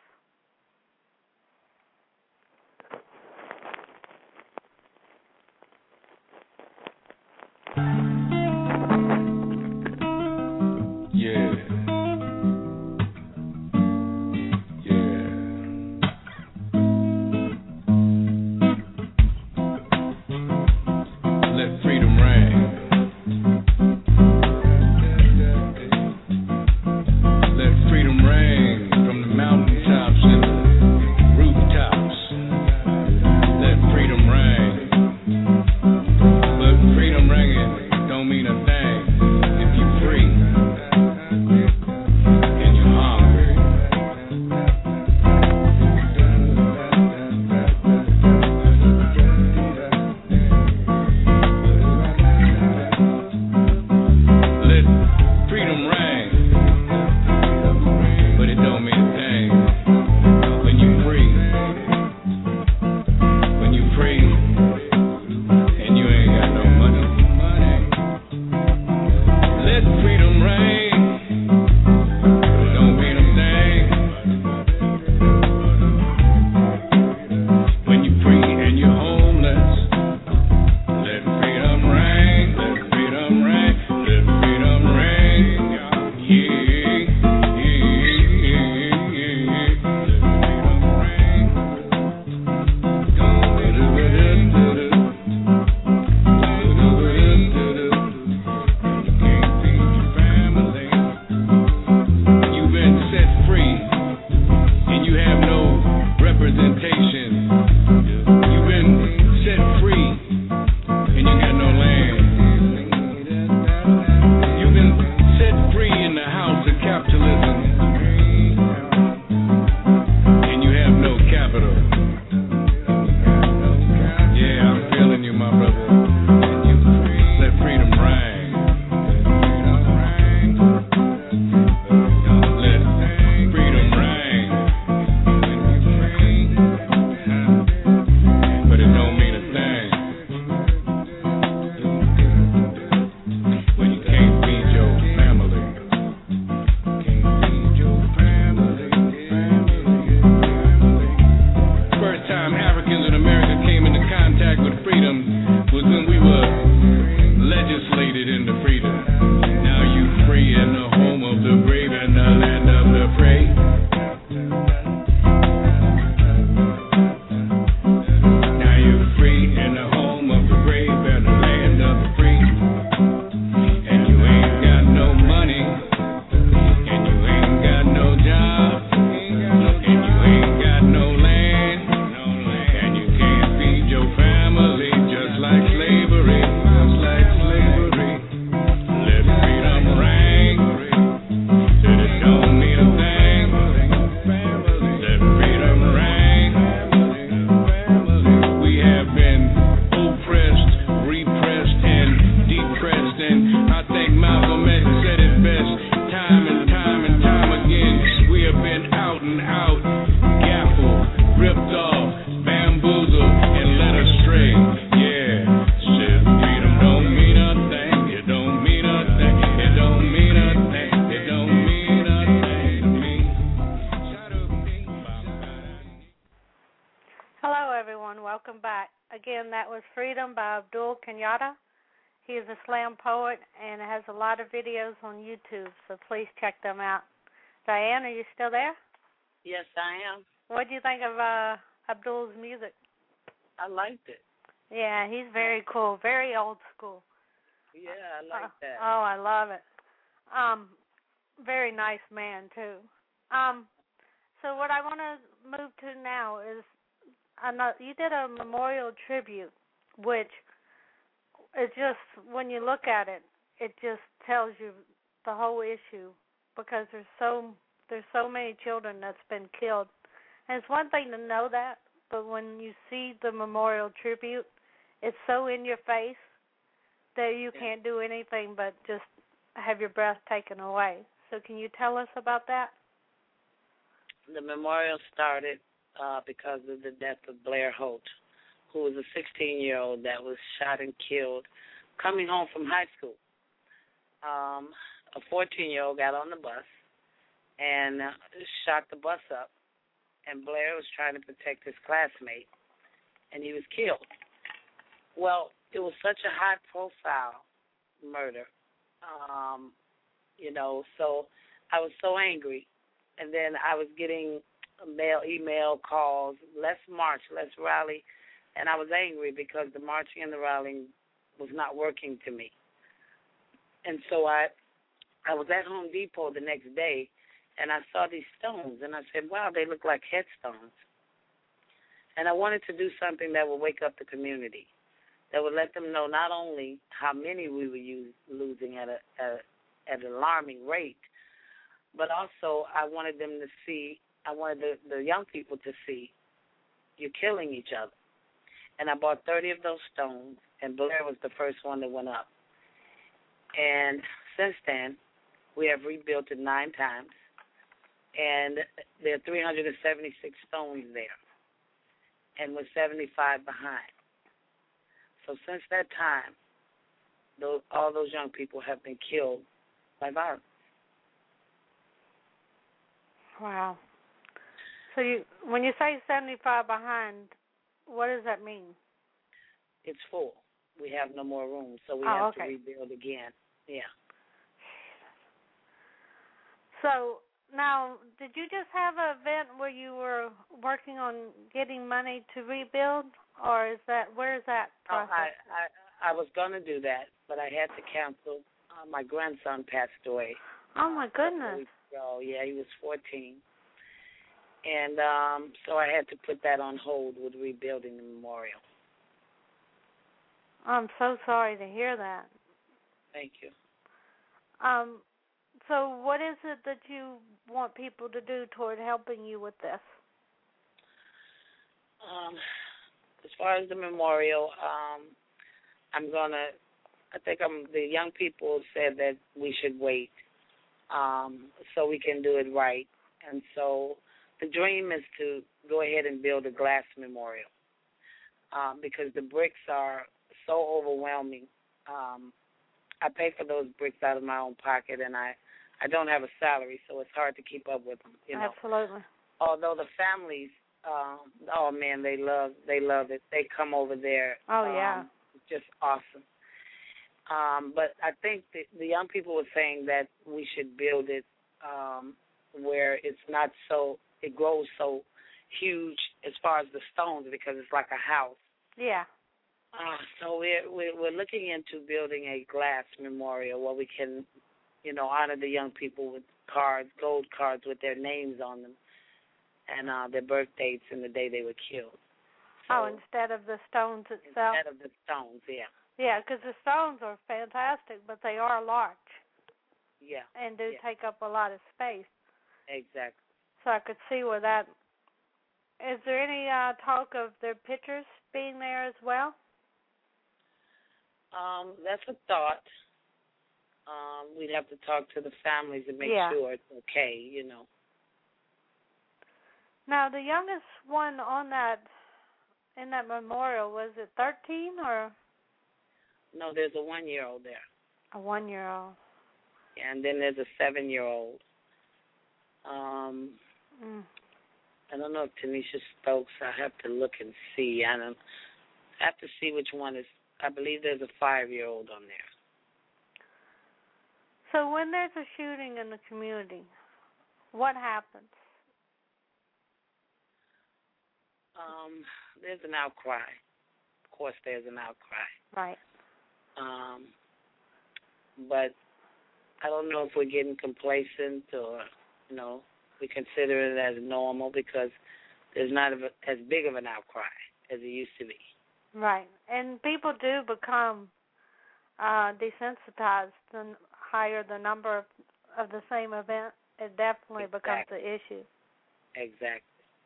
Speaker 10: Welcome back. Again, that was Freedom by Abdul Kenyatta, He is a slam poet and has a lot of videos on YouTube, so please check them out. Diane, are you still there?
Speaker 11: Yes, I am.
Speaker 10: What do you think of Abdul's music?
Speaker 11: I liked it.
Speaker 10: Yeah, he's very cool, very old school.
Speaker 11: Yeah, I like that.
Speaker 10: Oh, I love it. Very nice man, too. So what I want to move to now is, you did a memorial tribute, which is just, when you look at it, it just tells you the whole issue, because there's so many children that's been killed. And it's one thing to know that, but when you see the memorial tribute, it's so in your face that you can't do anything but just have your breath taken away. So can you tell us about that?
Speaker 11: The memorial started because of the death of Blair Holt, who was a 16-year-old that was shot and killed coming home from high school. A 14-year-old got on the bus and shot the bus up, and Blair was trying to protect his classmate, and he was killed. Well, it was such a high-profile murder, so I was so angry. And then I was getting email calls, let's march, let's rally, and I was angry because the marching and the rallying was not working to me. And so I was at Home Depot the next day, and I saw these stones, and I said, wow, they look like headstones. And I wanted to do something that would wake up the community, that would let them know not only how many we were losing at an alarming rate, but also I wanted them to see, I wanted the young people to see, you're killing each other. And I bought 30 of those stones, and Blair was the first one that went up. And since then, we have rebuilt it 9 times, and there are 376 stones there, and we're 75 behind. So since that time, all those young people have been killed by violence.
Speaker 10: Wow. So when you say 75 behind, what does that mean?
Speaker 11: It's full. We have no more room, so we have to rebuild again. Yeah.
Speaker 10: So now, did you just have an event where you were working on getting money to rebuild, or where is that process?
Speaker 11: I was going to do that, but I had to cancel. My grandson passed away.
Speaker 10: Oh, my goodness.
Speaker 11: So, yeah, he was 14. And so I had to put that on hold with rebuilding the memorial.
Speaker 10: I'm so sorry to hear that.
Speaker 11: Thank you.
Speaker 10: So what is it that you want people to do toward helping you with this?
Speaker 11: As far as the memorial, the young people said that we should wait so we can do it right. And so the dream is to go ahead and build a glass memorial because the bricks are so overwhelming. I pay for those bricks out of my own pocket, and I don't have a salary, so it's hard to keep up with them.
Speaker 10: Absolutely.
Speaker 11: Although the families, oh man, they love it. They come over there.
Speaker 10: Oh yeah.
Speaker 11: It's just awesome. But I think the young people were saying that we should build it where it's not so, it grows so huge as far as the stones because it's like a house.
Speaker 10: Yeah.
Speaker 11: So we're looking into building a glass memorial where we can, honor the young people with cards, gold cards with their names on them, and their birth dates and the day they were killed. So,
Speaker 10: instead of the stones itself?
Speaker 11: Instead of the stones, yeah.
Speaker 10: Yeah, because the stones are fantastic, but they are large.
Speaker 11: Yeah.
Speaker 10: And do take up a lot of space.
Speaker 11: Exactly.
Speaker 10: So I could see where that... Is there any talk of their pictures being there as well?
Speaker 11: That's a thought. We'd have to talk to the families and make sure it's okay,
Speaker 10: Now, the youngest one on in that memorial, was it 13 or?
Speaker 11: No, there's a 1-year-old there.
Speaker 10: A 1-year-old.
Speaker 11: And then there's a 7-year-old. I don't know if Tanisha Stokes. I have to look and see. I have to see which one is I believe there's a 5-year-old on there.
Speaker 10: So when there's a shooting in the community, what happens?
Speaker 11: There's an outcry. Of course, there's an outcry.
Speaker 10: Right.
Speaker 11: But I don't know if we're getting complacent or, we consider it as normal because there's not as big of an outcry as it used to be.
Speaker 10: Right. And people do become desensitized the higher the number of the same event. It definitely becomes an issue.
Speaker 11: Exactly.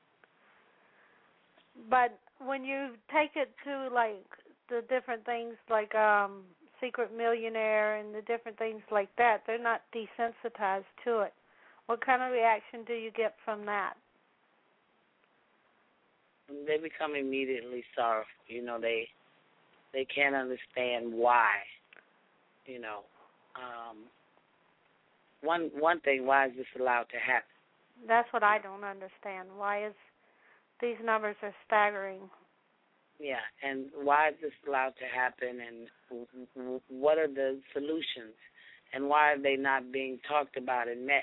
Speaker 10: But when you take it to, like, the different things like Secret Millionaire and the different things like that, they're not desensitized to it. What kind of reaction do you get from that?
Speaker 11: They become immediately sorrowful. They can't understand why. One thing, why is this allowed to happen?
Speaker 10: That's what I don't understand. Why is these numbers are staggering?
Speaker 11: Yeah, and why is this allowed to happen, and what are the solutions, and why are they not being talked about and met,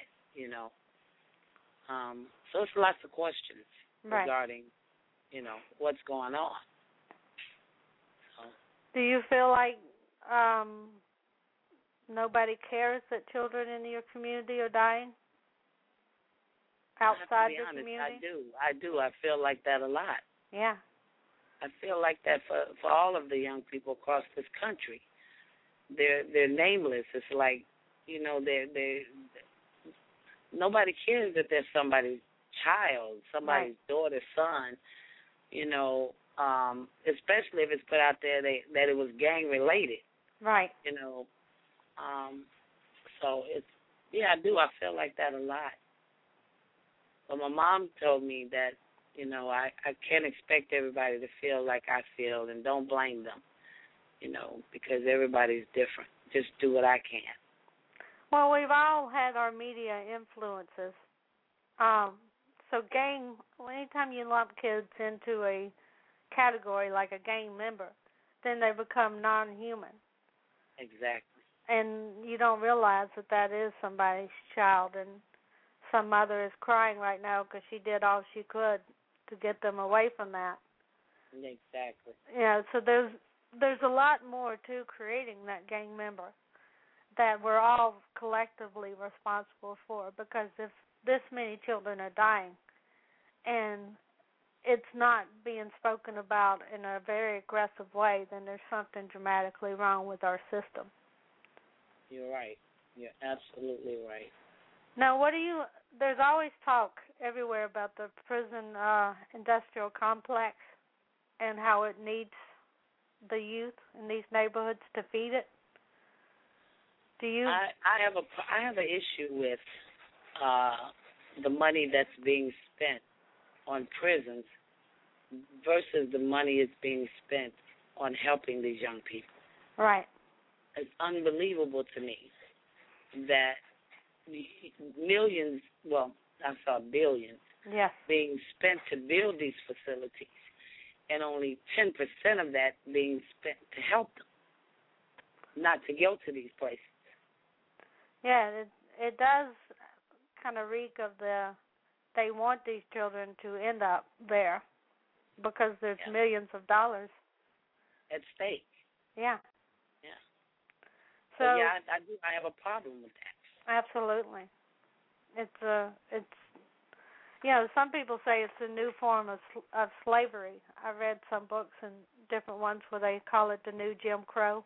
Speaker 11: So it's lots of questions regarding, what's going on. So.
Speaker 10: Do you feel like nobody cares that children in your community are dying? Outside the community?
Speaker 11: I do. I feel like that a lot.
Speaker 10: Yeah.
Speaker 11: I feel like that for all of the young people across this country. They're nameless. It's like, they're nobody cares that they're somebody's child, somebody's daughter, son, especially if it's put out there that it was gang related.
Speaker 10: Right.
Speaker 11: So I do. I feel like that a lot. But my mom told me that, I can't expect everybody to feel like I feel, and don't blame them, because everybody's different. Just do what I can.
Speaker 10: Well, we've all had our media influences. So anytime you lump kids into a category like a gang member, then they become non-human.
Speaker 11: Exactly.
Speaker 10: And you don't realize that is somebody's child, and some mother is crying right now because she did all she could to get them away from that.
Speaker 11: Exactly.
Speaker 10: Yeah, so there's a lot more to creating that gang member that we're all collectively responsible for, because if this many children are dying and it's not being spoken about in a very aggressive way, then there's something dramatically wrong with our system.
Speaker 11: You're right. You're absolutely right.
Speaker 10: Now, there's always talk everywhere about the prison industrial complex and how it needs the youth in these neighborhoods to feed it. Do you?
Speaker 11: I have an issue with the money that's being spent on prisons versus the money that's being spent on helping these young people.
Speaker 10: Right.
Speaker 11: It's unbelievable to me that millions, I saw billions, being spent to build these facilities, and only 10% of that being spent to help them, not to go to these places.
Speaker 10: Yeah, it does kind of reek of they want these children to end up there because there's millions of dollars
Speaker 11: at stake.
Speaker 10: Yeah.
Speaker 11: Yeah.
Speaker 10: So
Speaker 11: I have a problem with that.
Speaker 10: Absolutely. It's some people say it's a new form of slavery. I read some books and different ones where they call it the new Jim Crow,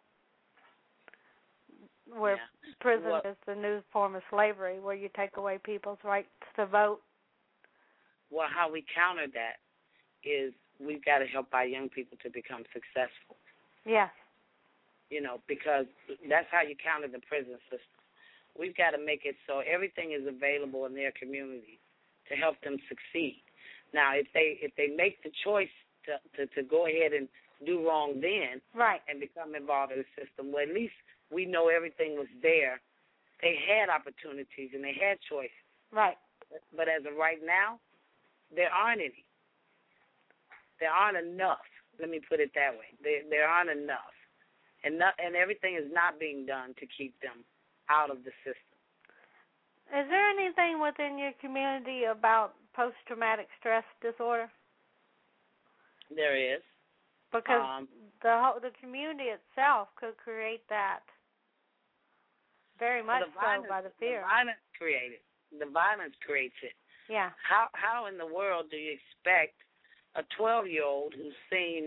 Speaker 10: where prison is the new form of slavery, where you take away people's rights to vote.
Speaker 11: Well, how we counter that is we've got to help our young people to become successful.
Speaker 10: Yes.
Speaker 11: Because that's how you counter the prison system. We've got to make it so everything is available in their communities to help them succeed. Now, if they make the choice to go ahead and do wrong then and become involved in the system, well, at least we know everything was there. They had opportunities and they had choices.
Speaker 10: Right.
Speaker 11: But as of right now, there aren't any. There aren't enough. Let me put it that way. There aren't enough. and everything is not being done to keep them out of the system.
Speaker 10: Is there anything within your community about post-traumatic stress disorder?
Speaker 11: There is.
Speaker 10: Because the community itself could create that. Very much so by the fear.
Speaker 11: The violence creates it.
Speaker 10: Yeah.
Speaker 11: How in the world do you expect a 12-year-old who's seen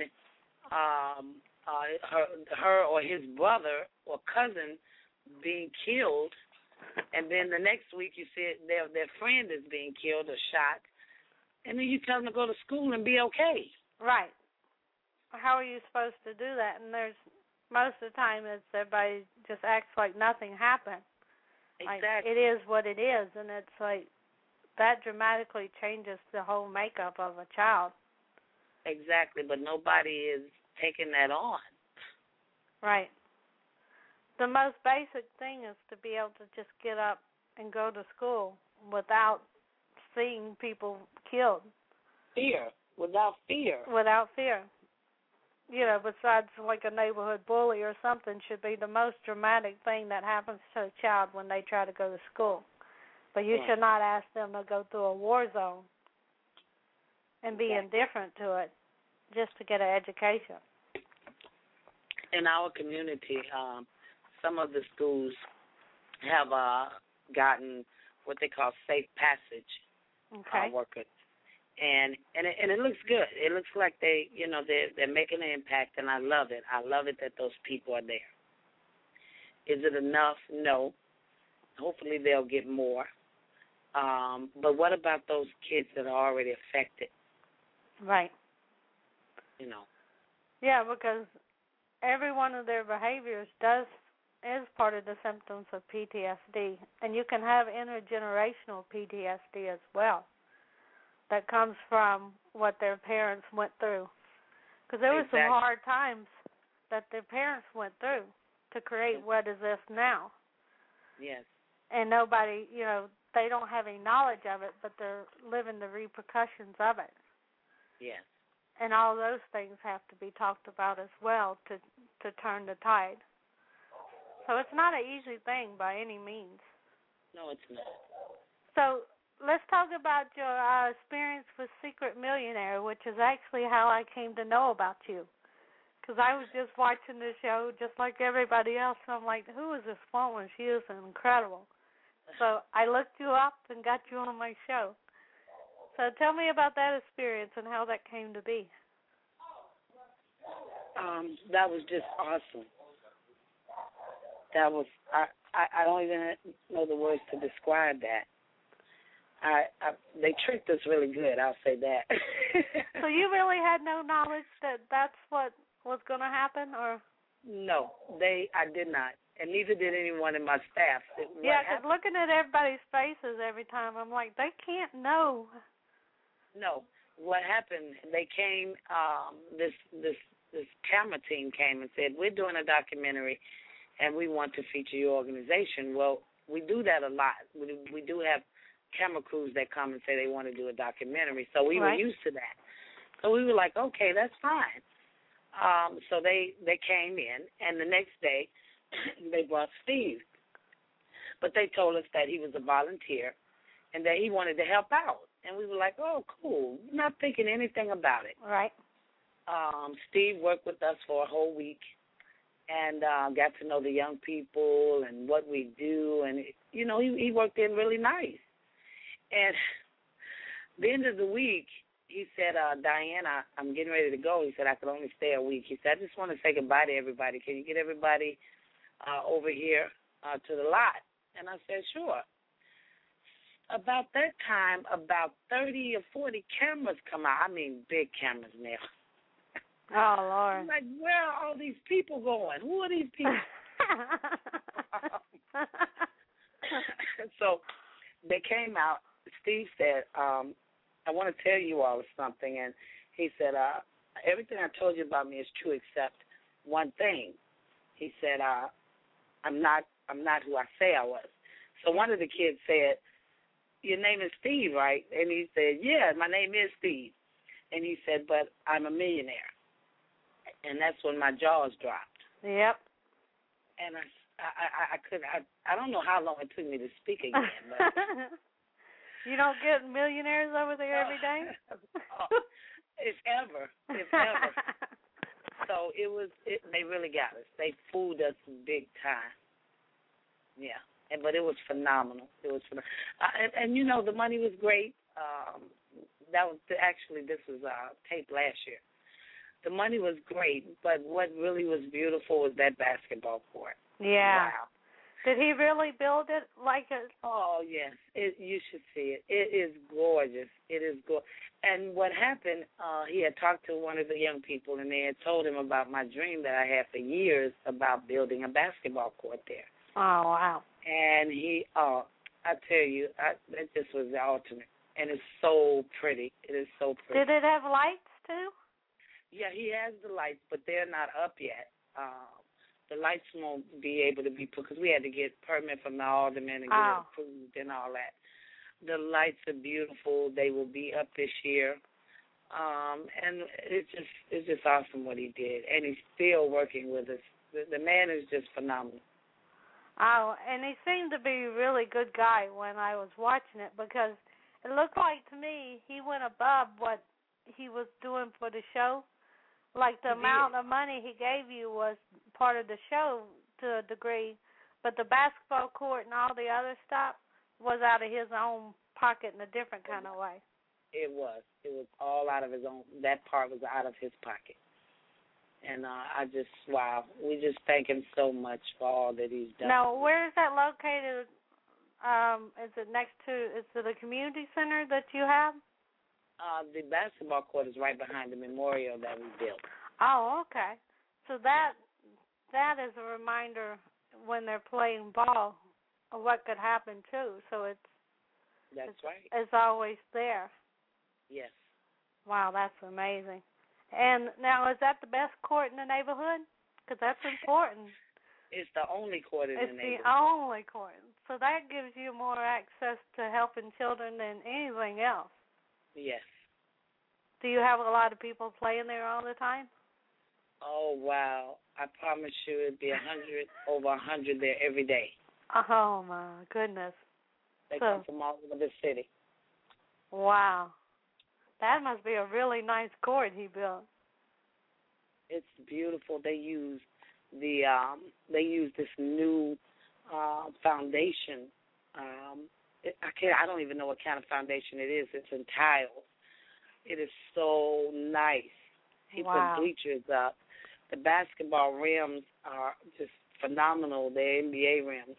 Speaker 11: her or his brother or cousin being killed, and then the next week you see their friend is being killed or shot, and then you tell them to go to school and be okay?
Speaker 10: Right. How are you supposed to do that? And there's most of the time it's everybody just acts like nothing happened.
Speaker 11: Exactly.
Speaker 10: Like, it is what it is, and it's like that dramatically changes the whole makeup of a child.
Speaker 11: Exactly, but nobody is taking that on.
Speaker 10: Right. The most basic thing is to be able to just get up and go to school without seeing people killed.
Speaker 11: Without fear.
Speaker 10: Without fear. You know, besides like a neighborhood bully or something, should be the most dramatic thing that happens to a child when they try to go to school. But you should not ask them to go through a war zone and be indifferent to it just to get an education.
Speaker 11: In our community, some of the schools have gotten what they call safe passage workers. And it looks good. It looks like they're making an impact, and I love it. I love it that those people are there. Is it enough? No. Hopefully they'll get more. But what about those kids that are already affected?
Speaker 10: Right.
Speaker 11: You know.
Speaker 10: Yeah, because every one of their behaviors is part of the symptoms of PTSD, and you can have intergenerational PTSD as well. That comes from what their parents went through. Because there were some hard times that their parents went through to create what is this now.
Speaker 11: Yes.
Speaker 10: And nobody, they don't have any knowledge of it, but they're living the repercussions of it.
Speaker 11: Yes.
Speaker 10: And all those things have to be talked about as well to turn the tide. So it's not an easy thing by any means.
Speaker 11: No, it's not.
Speaker 10: So let's talk about your experience with Secret Millionaire, which is actually how I came to know about you. Because I was just watching the show just like everybody else, and I'm like, who is this woman? She is incredible. So I looked you up and got you on my show. So tell me about that experience and how that came to be.
Speaker 11: That was just awesome. That was, I don't even know the words to describe that. They tricked us really good, I'll say that.
Speaker 10: So you really had no knowledge that that's what was going to happen, or?
Speaker 11: No, I did not, and neither did anyone in my staff.
Speaker 10: Yeah, because looking at everybody's faces every time, I'm like, they can't know.
Speaker 11: No, what happened? They came. This camera team came and said, "We're doing a documentary, and we want to feature your organization." Well, we do that a lot. We do have camera crews that come and say they want to do a documentary, so we were used to that. So we were like, okay, that's fine. So they came in, and the next day they brought Steve. But they told us that he was a volunteer and that he wanted to help out. And we were like, oh, cool, not thinking anything about it.
Speaker 10: Right.
Speaker 11: Steve worked with us for a whole week and got to know the young people and what we do. And, he worked in really nice. And the end of the week, he said, Diana, I'm getting ready to go. He said, I could only stay a week. He said, I just want to say goodbye to everybody. Can you get everybody over here to the lot? And I said, sure. About that time, about 30 or 40 cameras come out. I mean, big cameras now.
Speaker 10: Oh, Lord.
Speaker 11: I'm like, where are all these people going? Who are these people? So they came out. Steve said, I want to tell you all something. And he said, everything I told you about me is true except one thing. He said, I'm not who I say I was. So one of the kids said, your name is Steve, right? And he said, yeah, my name is Steve. And he said, but I'm a millionaire. And that's when my jaws dropped.
Speaker 10: Yep.
Speaker 11: And I couldn't. I don't know how long it took me to speak again. But
Speaker 10: you don't get millionaires over there every day?
Speaker 11: If ever. So they really got us. They fooled us big time. Yeah. But it was phenomenal. It was phenomenal. And you know, the money was great. This was taped last year. The money was great, but what really was beautiful was that basketball court.
Speaker 10: Yeah.
Speaker 11: Wow.
Speaker 10: Did he really build it like a...
Speaker 11: Oh, yes. You should see it. It is gorgeous. It is gorgeous. And what happened, he had talked to one of the young people, and they had told him about my dream that I had for years about building a basketball court there.
Speaker 10: Oh, wow.
Speaker 11: And I tell you, that just was the ultimate. And it's so pretty. It is so pretty.
Speaker 10: Did it have lights, too?
Speaker 11: Yeah, he has the lights, but they're not up yet. The lights won't be able to be put because we had to get permit from the alderman and get it approved and all that. The lights are beautiful. They will be up this year. And it's just awesome what he did. And he's still working with us. The man is just phenomenal.
Speaker 10: Oh, and he seemed to be a really good guy when I was watching it because it looked like to me he went above what he was doing for the show. Like the amount of money he gave you was part of the show to a degree, but the basketball court and all the other stuff was out of his own pocket in a different kind of way.
Speaker 11: It was. It was all out of his own. That part was out of his pocket. And wow. We just thank him so much for all that he's done.
Speaker 10: Now, where is that located? Is it next to, is it a community center that you have?
Speaker 11: The basketball court is right behind the memorial that we built.
Speaker 10: Oh, okay. So that is a reminder when they're playing ball of what could happen too. So
Speaker 11: That's right.
Speaker 10: It's always there.
Speaker 11: Yes.
Speaker 10: Wow, that's amazing. And now, is that the best court in the neighborhood? Because that's important.
Speaker 11: It's the only court in the neighborhood.
Speaker 10: It's the only court. So that gives you more access to helping children than anything else.
Speaker 11: Yes.
Speaker 10: Do you have a lot of people playing there all the time?
Speaker 11: Oh, wow. I promise you it'd be over 100 there every day.
Speaker 10: Oh, my goodness.
Speaker 11: They come from all over the city.
Speaker 10: Wow. That must be a really nice court he built.
Speaker 11: It's beautiful. They use this new foundation. I don't even know what kind of foundation it is. It's in tiles. It is so nice. He put bleachers up. The basketball rims are just phenomenal. They're NBA rims.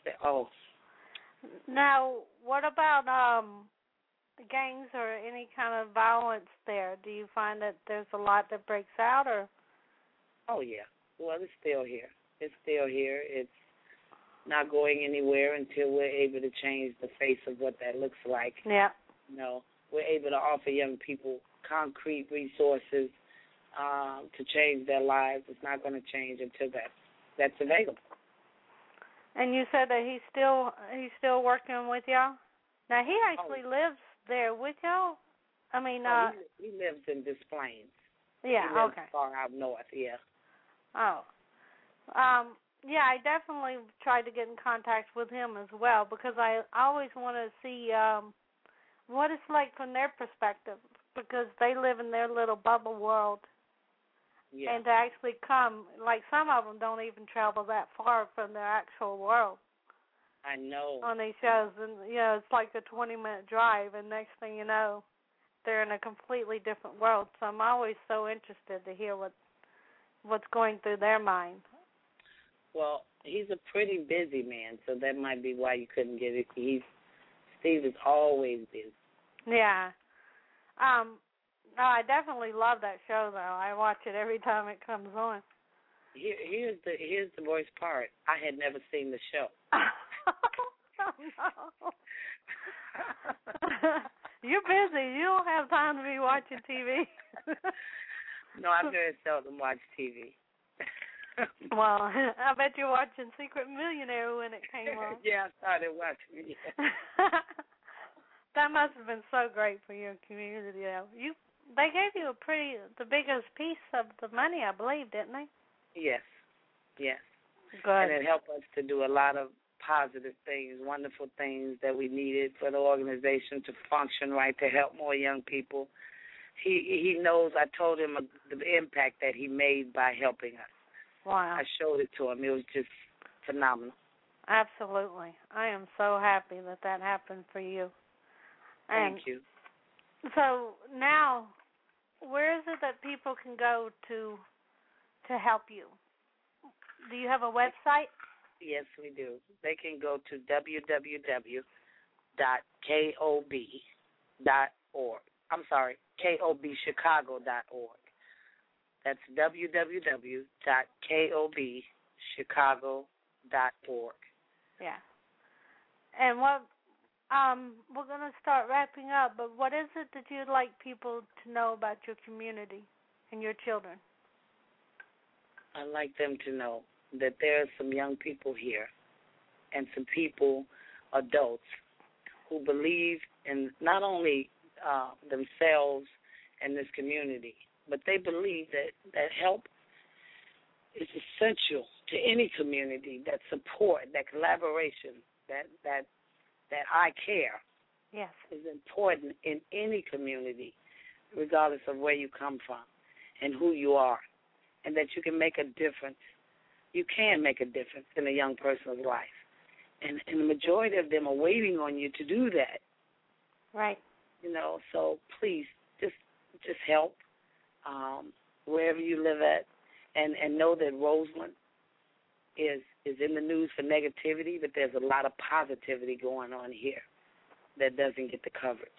Speaker 10: Now, what about gangs or any kind of violence there? Do you find that there's a lot that breaks out, or? Oh, yeah.
Speaker 11: Well, it's still here. It's still here. It's not going anywhere until we're able to change the face of what that looks like.
Speaker 10: Yeah.
Speaker 11: We're able to offer young people concrete resources to change their lives. It's not going to change until that's available.
Speaker 10: And you said that he's still working with y'all? Now, he actually lives there with y'all? I mean,
Speaker 11: he lives in Des Plaines.
Speaker 10: Yeah,
Speaker 11: he lives
Speaker 10: okay.
Speaker 11: far out north, yeah.
Speaker 10: Oh. Yeah, I definitely tried to get in contact with him as well because I always want to see what it's like from their perspective because they live in their little bubble world.
Speaker 11: Yeah.
Speaker 10: And to actually come, like some of them don't even travel that far from their actual world.
Speaker 11: I know.
Speaker 10: On these shows, and it's like a 20-minute drive, and next thing you know, they're in a completely different world. So I'm always so interested to hear what's going through their mind.
Speaker 11: Well, he's a pretty busy man, so that might be why you couldn't get it. Steve is always busy.
Speaker 10: Yeah. No, I definitely love that show, though. I watch it every time it comes on.
Speaker 11: Here's the worst part. I had never seen the show.
Speaker 10: Oh, no. You're busy. You don't have time to be watching TV.
Speaker 11: No, I very seldom watch TV.
Speaker 10: Well, I bet you're watching Secret Millionaire when it came on.
Speaker 11: Yeah, I started watching it. Yeah.
Speaker 10: That must have been so great for your community. They gave you the biggest piece of the money, I believe, didn't they?
Speaker 11: Yes. Yes.
Speaker 10: Good.
Speaker 11: And it helped us to do a lot of positive things, wonderful things that we needed for the organization to function right, to help more young people. He knows. I told him the impact that he made by helping us.
Speaker 10: Wow.
Speaker 11: I showed it to him. It was just phenomenal.
Speaker 10: Absolutely. I am so happy that happened for you.
Speaker 11: Thank you.
Speaker 10: So now, where is it that people can go to help you? Do you have a website?
Speaker 11: Yes, we do. They can go to www.kob.org. I'm sorry, kobchicago.org. That's www.kobchicago.org.
Speaker 10: Yeah. And what we're going to start wrapping up, but what is it that you'd like people to know about your community and your children?
Speaker 11: I'd like them to know that there are some young people here and some people, adults, who believe in not only themselves and this community, but they believe that help is essential to any community, that support, that collaboration, that I care is important in any community, regardless of where you come from and who you are, and that you can make a difference. You can make a difference in a young person's life. And the majority of them are waiting on you to do that.
Speaker 10: Right.
Speaker 11: So please, just help wherever you live at, and know that Roseland is in the news for negativity, but there's a lot of positivity going on here that doesn't get the coverage.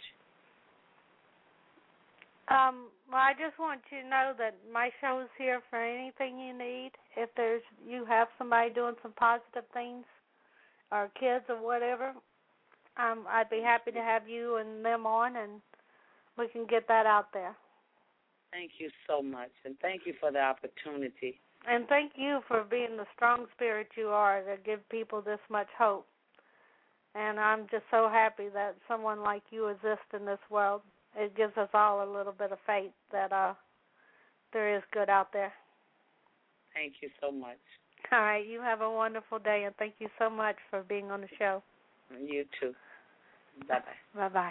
Speaker 10: Well, I just want you to know that my show is here for anything you need. If you have somebody doing some positive things, or kids or whatever, I'd be happy to have you and them on, and we can get that out there.
Speaker 11: Thank you so much, and thank you for the opportunity.
Speaker 10: And thank you for being the strong spirit you are to give people this much hope. And I'm just so happy that someone like you exists in this world. It gives us all a little bit of faith that there is good out there.
Speaker 11: Thank you so much.
Speaker 10: All right, you have a wonderful day, and thank you so much for being on the show.
Speaker 11: You too. Bye-bye.
Speaker 10: Bye-bye.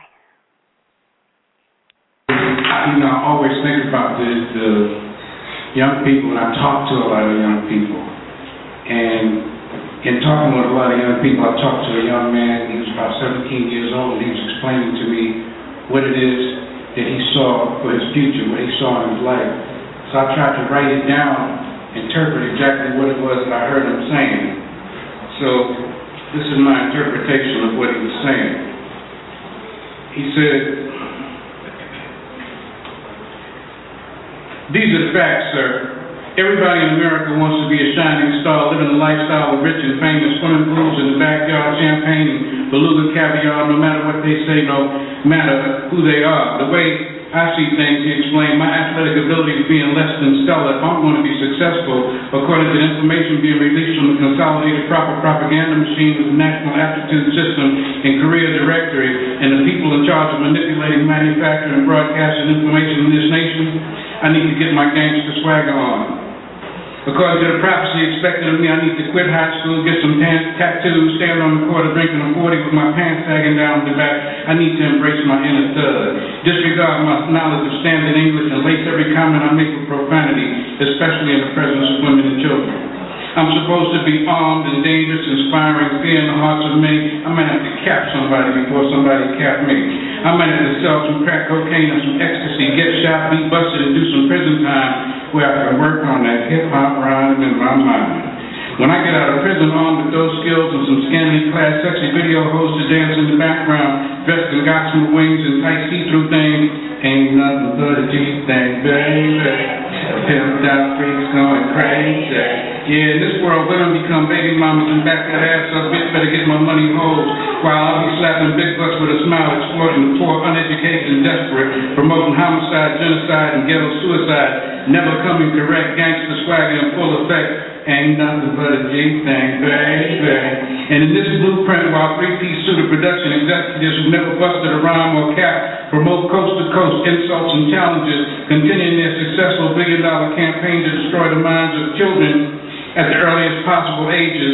Speaker 5: I always think about the young people, and I talk to a lot of young people. And in talking with a lot of young people, I talked to a young man. He was about 17 years old, and he was explaining to me what it is that he saw for his future, what he saw in his life. So I tried to write it down, interpret exactly what it was that I heard him saying. So this is my interpretation of what he was saying. He said, "These are the facts, sir. Everybody in America wants to be a shining star, living a lifestyle of rich and famous, swimming pools in the backyard, champagne and beluga caviar, no matter what they say, no matter who they are. The way I see things," he explained, "my athletic ability is being less than stellar. If I'm going to be successful, according to the information being released from the Consolidated Proper Propaganda Machine of the National Aptitude System and Career Directory, and the people in charge of manipulating, manufacturing, and broadcasting information in this nation, I need to get my gangster swagger on. According to the prophecy expected of me, I need to quit high school, get some tattoos, stand on the corner drinking a 40 with my pants sagging down the back. I need to embrace my inner thug. Disregard my knowledge of standard English and lace every comment I make with profanity, especially in the presence of women and children. I'm supposed to be armed and dangerous, inspiring fear in the hearts of many. I might have to cap somebody before somebody cap me. I might have to sell some crack cocaine and some ecstasy, get shot, be busted, and do some prison time where I can work on that hip-hop rhyme in my mind. When I get out of prison armed with those skills and some scantily clad sexy video hoes to dance in the background, dressed in gossamer wings and tight see-through things, ain't nothing but a G-thing, baby. Pimped out freaks going crazy. Yeah, in this world, women become baby mamas and back that ass up. Bitch, better get my money hoes. While I'll be slapping big butts with a smile, exploiting the poor, uneducated, and desperate, promoting homicide, genocide, and ghetto suicide, never coming correct, gangster swagger in full effect. Ain't nothing but a G-thing, baby. And in this blueprint, while three-piece suit of production executives who never busted a rhyme or cap promote coast-to-coast insults and challenges, continuing their successful billion-dollar campaign to destroy the minds of children at the earliest possible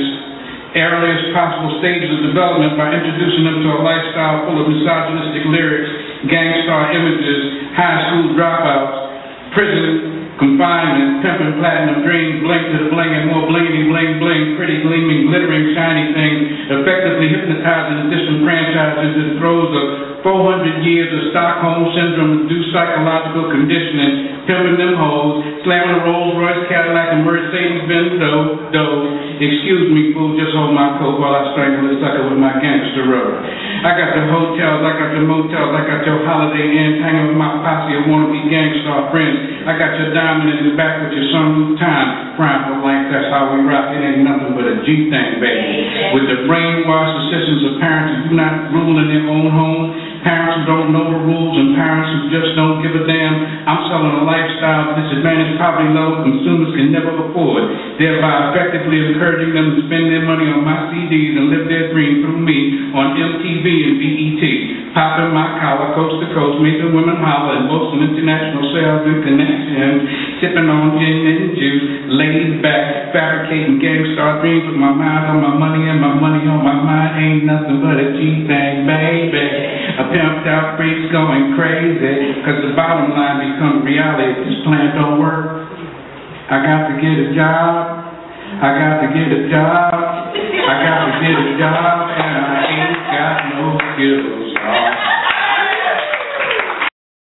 Speaker 5: stages of development by introducing them to a lifestyle full of misogynistic lyrics, gang-star images, high school dropouts, prison confinement, pimping platinum dreams, blink to the bling and more blingity bling bling, pretty gleaming, glittering, shiny things, effectively hypnotizing and disenfranchised into the throes of 400 years of Stockholm Syndrome-induced psychological conditioning, pimping them hoes, slamming a Rolls-Royce Cadillac and Mercedes-Benz dough. Excuse me, fool, just hold my coat while I strangle this sucker with my gangster rubber. I got the hotels, I got the motels, I got your Holiday Inns hanging with my posse of wannabe gangstar friends. I got your diamond in the back with your sunroof time. Frying for life, that's how we rock. It ain't nothing but a G thing, baby. With the brainwashed assistance of parents who do not rule in their own home, parents who don't know the rules, and parents who just don't give a damn. I'm selling a lifestyle disadvantaged poverty level consumers can never afford, thereby effectively encouraging them to spend their money on my CDs and live their dream through me on MTV and BET. Popping my collar coast to coast, making women holler and boasting international sales and connections, sipping on gin and juice, laid back, fabricating gangstar dreams with my mind on my money and my money on my mind. Ain't nothing but a G-thing, baby. A pimped out freak's going crazy, cause the bottom line becomes reality. If this plan don't work, I got to get a job. I got to get a job. I got to get a job, and I ain't got no skills.